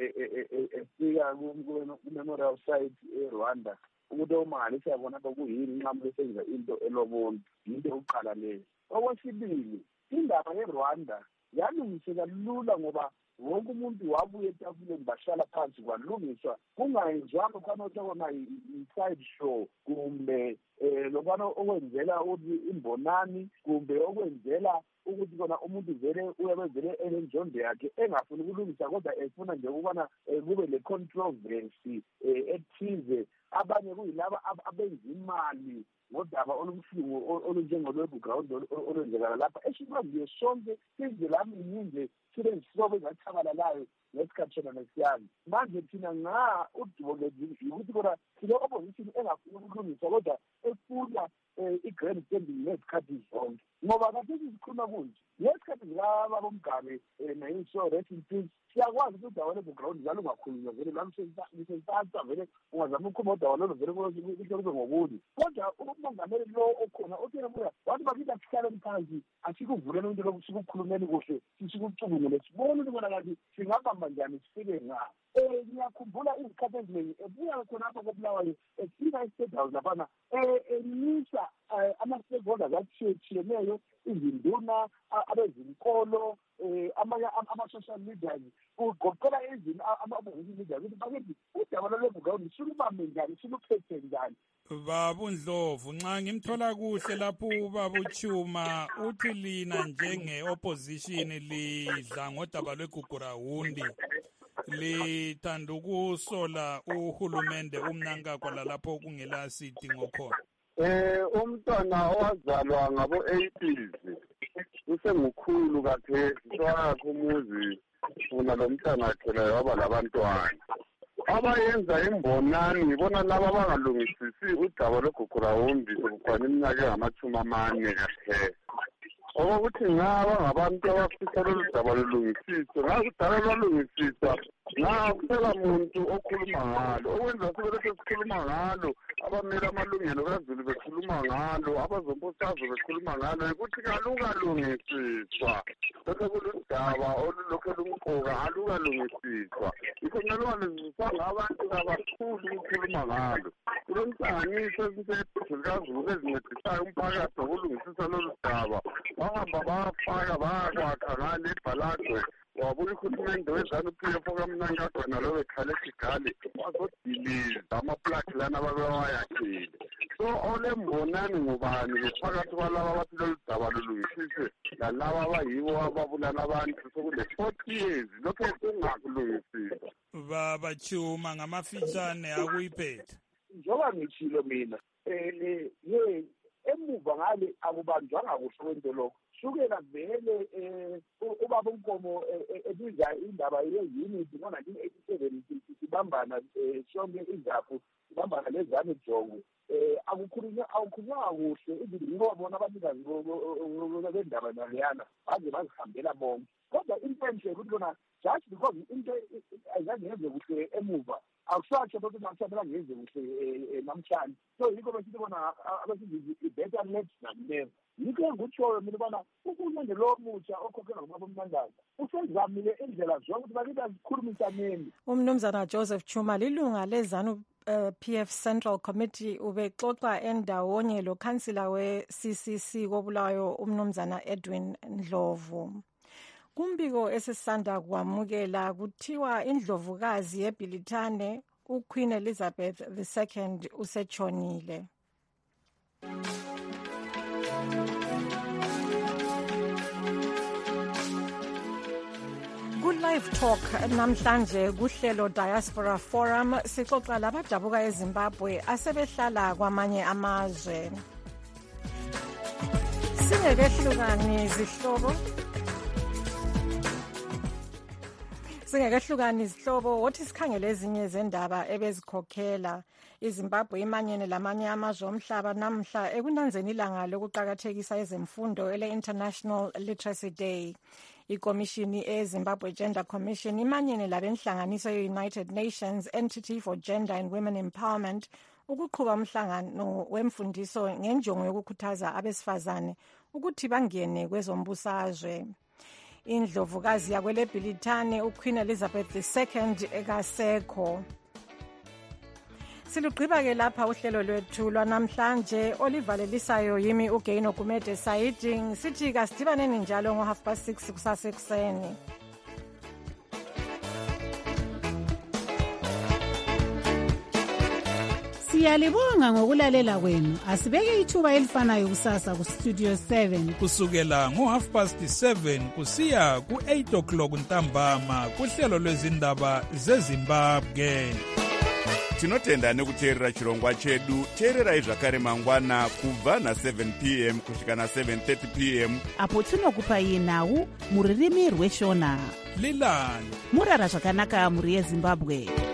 efika ku-memorial site eRwanda ukuthi omangalisa yabona bekuyini nqamu lesenza into elobontu, yinto yokuqala leyo. Okwesibili, indaba yeRwanda yalungiseka lula ngoba wonke umuntu wabuye etafuleni bahlala phansi kwalungiswa, kungayenziwanga khona okuthiwa i-side show kumbe um lokwana okwenzela ukuthi imbonani kumbe okwenzela ukuthi kona umuntu vele uyabezele enenjongo yakhe engafuni ukulungisa kodwa efuna nje ukubana kube le-controversy um ethize. Abanye kuyilaba abenza imali ngodaba olubuhlungu olunjengolwebuground olwenzekala lapha eshimaziyo sonke sizwe lami ninje sile zihlobo ezathabalalayo ngesikhathi sona nesiyami. Manje thina nga udubo lwethu ukuthi kona sile opposition engafuni ukulungisa kodwa efuna i-grand standing ngezikhathi zonke, ngoba kathesi sikhuluma kunje ngesikhathi zikababa uMgabe nayiso rest in peace siyakwazi ukuthi udaba lwebuground njalo ungakhulunywa vele lamisensasa vele ungazama ukhuluma udaba lolo vele kube ngokuni, kodwa umongameli lo okhona uthena buya wathi bakithi asihlale phansi asikuvulele into loku sikukhulumeni kuhle sisikucubungule sibone ukuthi kona kanti singahamba njani sifike nga. Um ngiyakhumbula izikhathi eziningi ebuya khonapha koBulawayo efika e-State House laphana emisa ama-stakeholders atshiyetshiyeneyo, izinduna, abezinkolo, um amanye ama-social leaders, kugoqela izini ama-opposition leaders ukuthi bakithi udaba lwebuground silubambe njani, siluphethe njani. Baba uNdlovu, nxa ngimthola kuhle lapho ubaba uChuma uthi lina njenge-opposition lidla ngodaba lweGugurawundi lithanda ukusola uhulumende umnankakwa lalapho kungela sidingo khona. Eh umntwana owazalwa ngabo-eighties usengukhulu kathesi sowakho umuzi funa lo mntana akhe layo waba labantwana abayenza imbonani ngibona laba abangalungisisi udaba lweGugurawundi sekukhona iminyaka engamashumi amane kathesi. Okokuthi ngaba ngabantu abafisa lolu daba lulungisiswe ngakudala lwalungisiswa ngakusela muntu okhuluma ngalo okwenza sebelokhu sikhuluma ngalo, abamele amalungelo kazulu bekhuluma ngalo, abazombusazwe bekhuluma ngalo, ukuthi kalukalungisiswa lokho kuludaba olulokhu lumqoka alukalungisiswa. Yikho nalungalungisiswanga abantu kabakhulu ukukhuluma ngalo. Kulomhlanganiso ezisephethini kazulu ezincedisayo umphakathi wokulungisisa lolu daba, bahamba bayafaka bayakwakha ngale eBhalagwe, wabuya uhulumende weZANU-P F okamnankagwe nalo bekhale Kigali wazodiliza amaplaki lana ababewayakhile. So olembonani ngubani phakathi kwalaba abathi lolu daba lulungisiswe lalaba abayibo ababulala abantu sekule-forty years lokhu kungakulungisiswa. Baba Chuma ngamafitshane akuyiphethe. Njengoba ngitshilo mina um ye emuva ngale akubanjwanga kuhle kwento lokho sukela vele um ubaba uNkomo ebiza indaba ye-unity ngo-nineteen eighty-seven sibambana um sonke izapho sibambana leZANU-Jongo um akukhulunywanga kuhle izinto yiko babona abanikazi bendaba naleyana baze bazihambela bonke, kodwa into enhle ukuthi kona just because into ayizange yenze kuhle emuva akusatsho ukuthi nakusamela ngenze kuhle namhlanje. So yikho besithi bona abasithi i-better late than never. Yikho engikutshoyo mina ubana uhulumende lo mutsha okhokhelwa ngubaba uMnangagwa usezamile indlela zonke ukuthi bakithi azikhulumisaneni. Umnumzana Joseph Chuma lilunga leZANU Uh, P F Central Committee ubexoxa endawonye lo kansila we-C C C koBulawayo umnumzana Edwin Ndlovu. Kumbiko esisanda kwamukela kuthiwa indlovukazi yeBhilitane uQueen Elizabeth the second usetshonile. Live Talk namhlanje kuhlelo Diaspora Forum sixoxa labadabuka eZimbabwe asebehlala kwamanye amazwe. Singekehlukani zihlobo Singekehlukani izihlobo wothi sikhangele ezinye zendaba ebezikhokhela. iZimbabwe imanyene lamanye amazwe omhlaba namhla ekunanzeni ilanga lokuqakathekisa ezemfundo ele-International Literacy Day. Ikomishini eZimbabwe Gender Commission imanyene labenhlanganiso ye-United Nations Entity for Gender and Women Empowerment ukuqhuba umhlangano wemfundiso ngenjongo yokukhuthaza abesifazane ukuthi bangene kwezombusazwe. Indlovukazi yakwele Bhilithane uQueen Elizabeth the Second ekasekho. Silugqiba-ke lapha uhlelo lwethu lwanamhlanje olivalelisayo yimi uGaino Gumede Saidi. Sithi kasidibaneni njalo ngo half past six kusasekuseni. Siyalibonga ngokulalela kwenu. Asibeke ithuba elifanayo kusasa ku Studio seven. Kusukela ngo half past seven kusiya ku eight o'clock ntambama kuhlelo lwezindaba zeZimbabwe. Tinotenda nekuteerera chirongwa chedu. Teererai zvakare mangwana kubva na seven p m kusvika na seven thirty p m apo tinokupa yenhau muririmi rweshona. Lilani murara zvakanaka muri yeZimbabwe.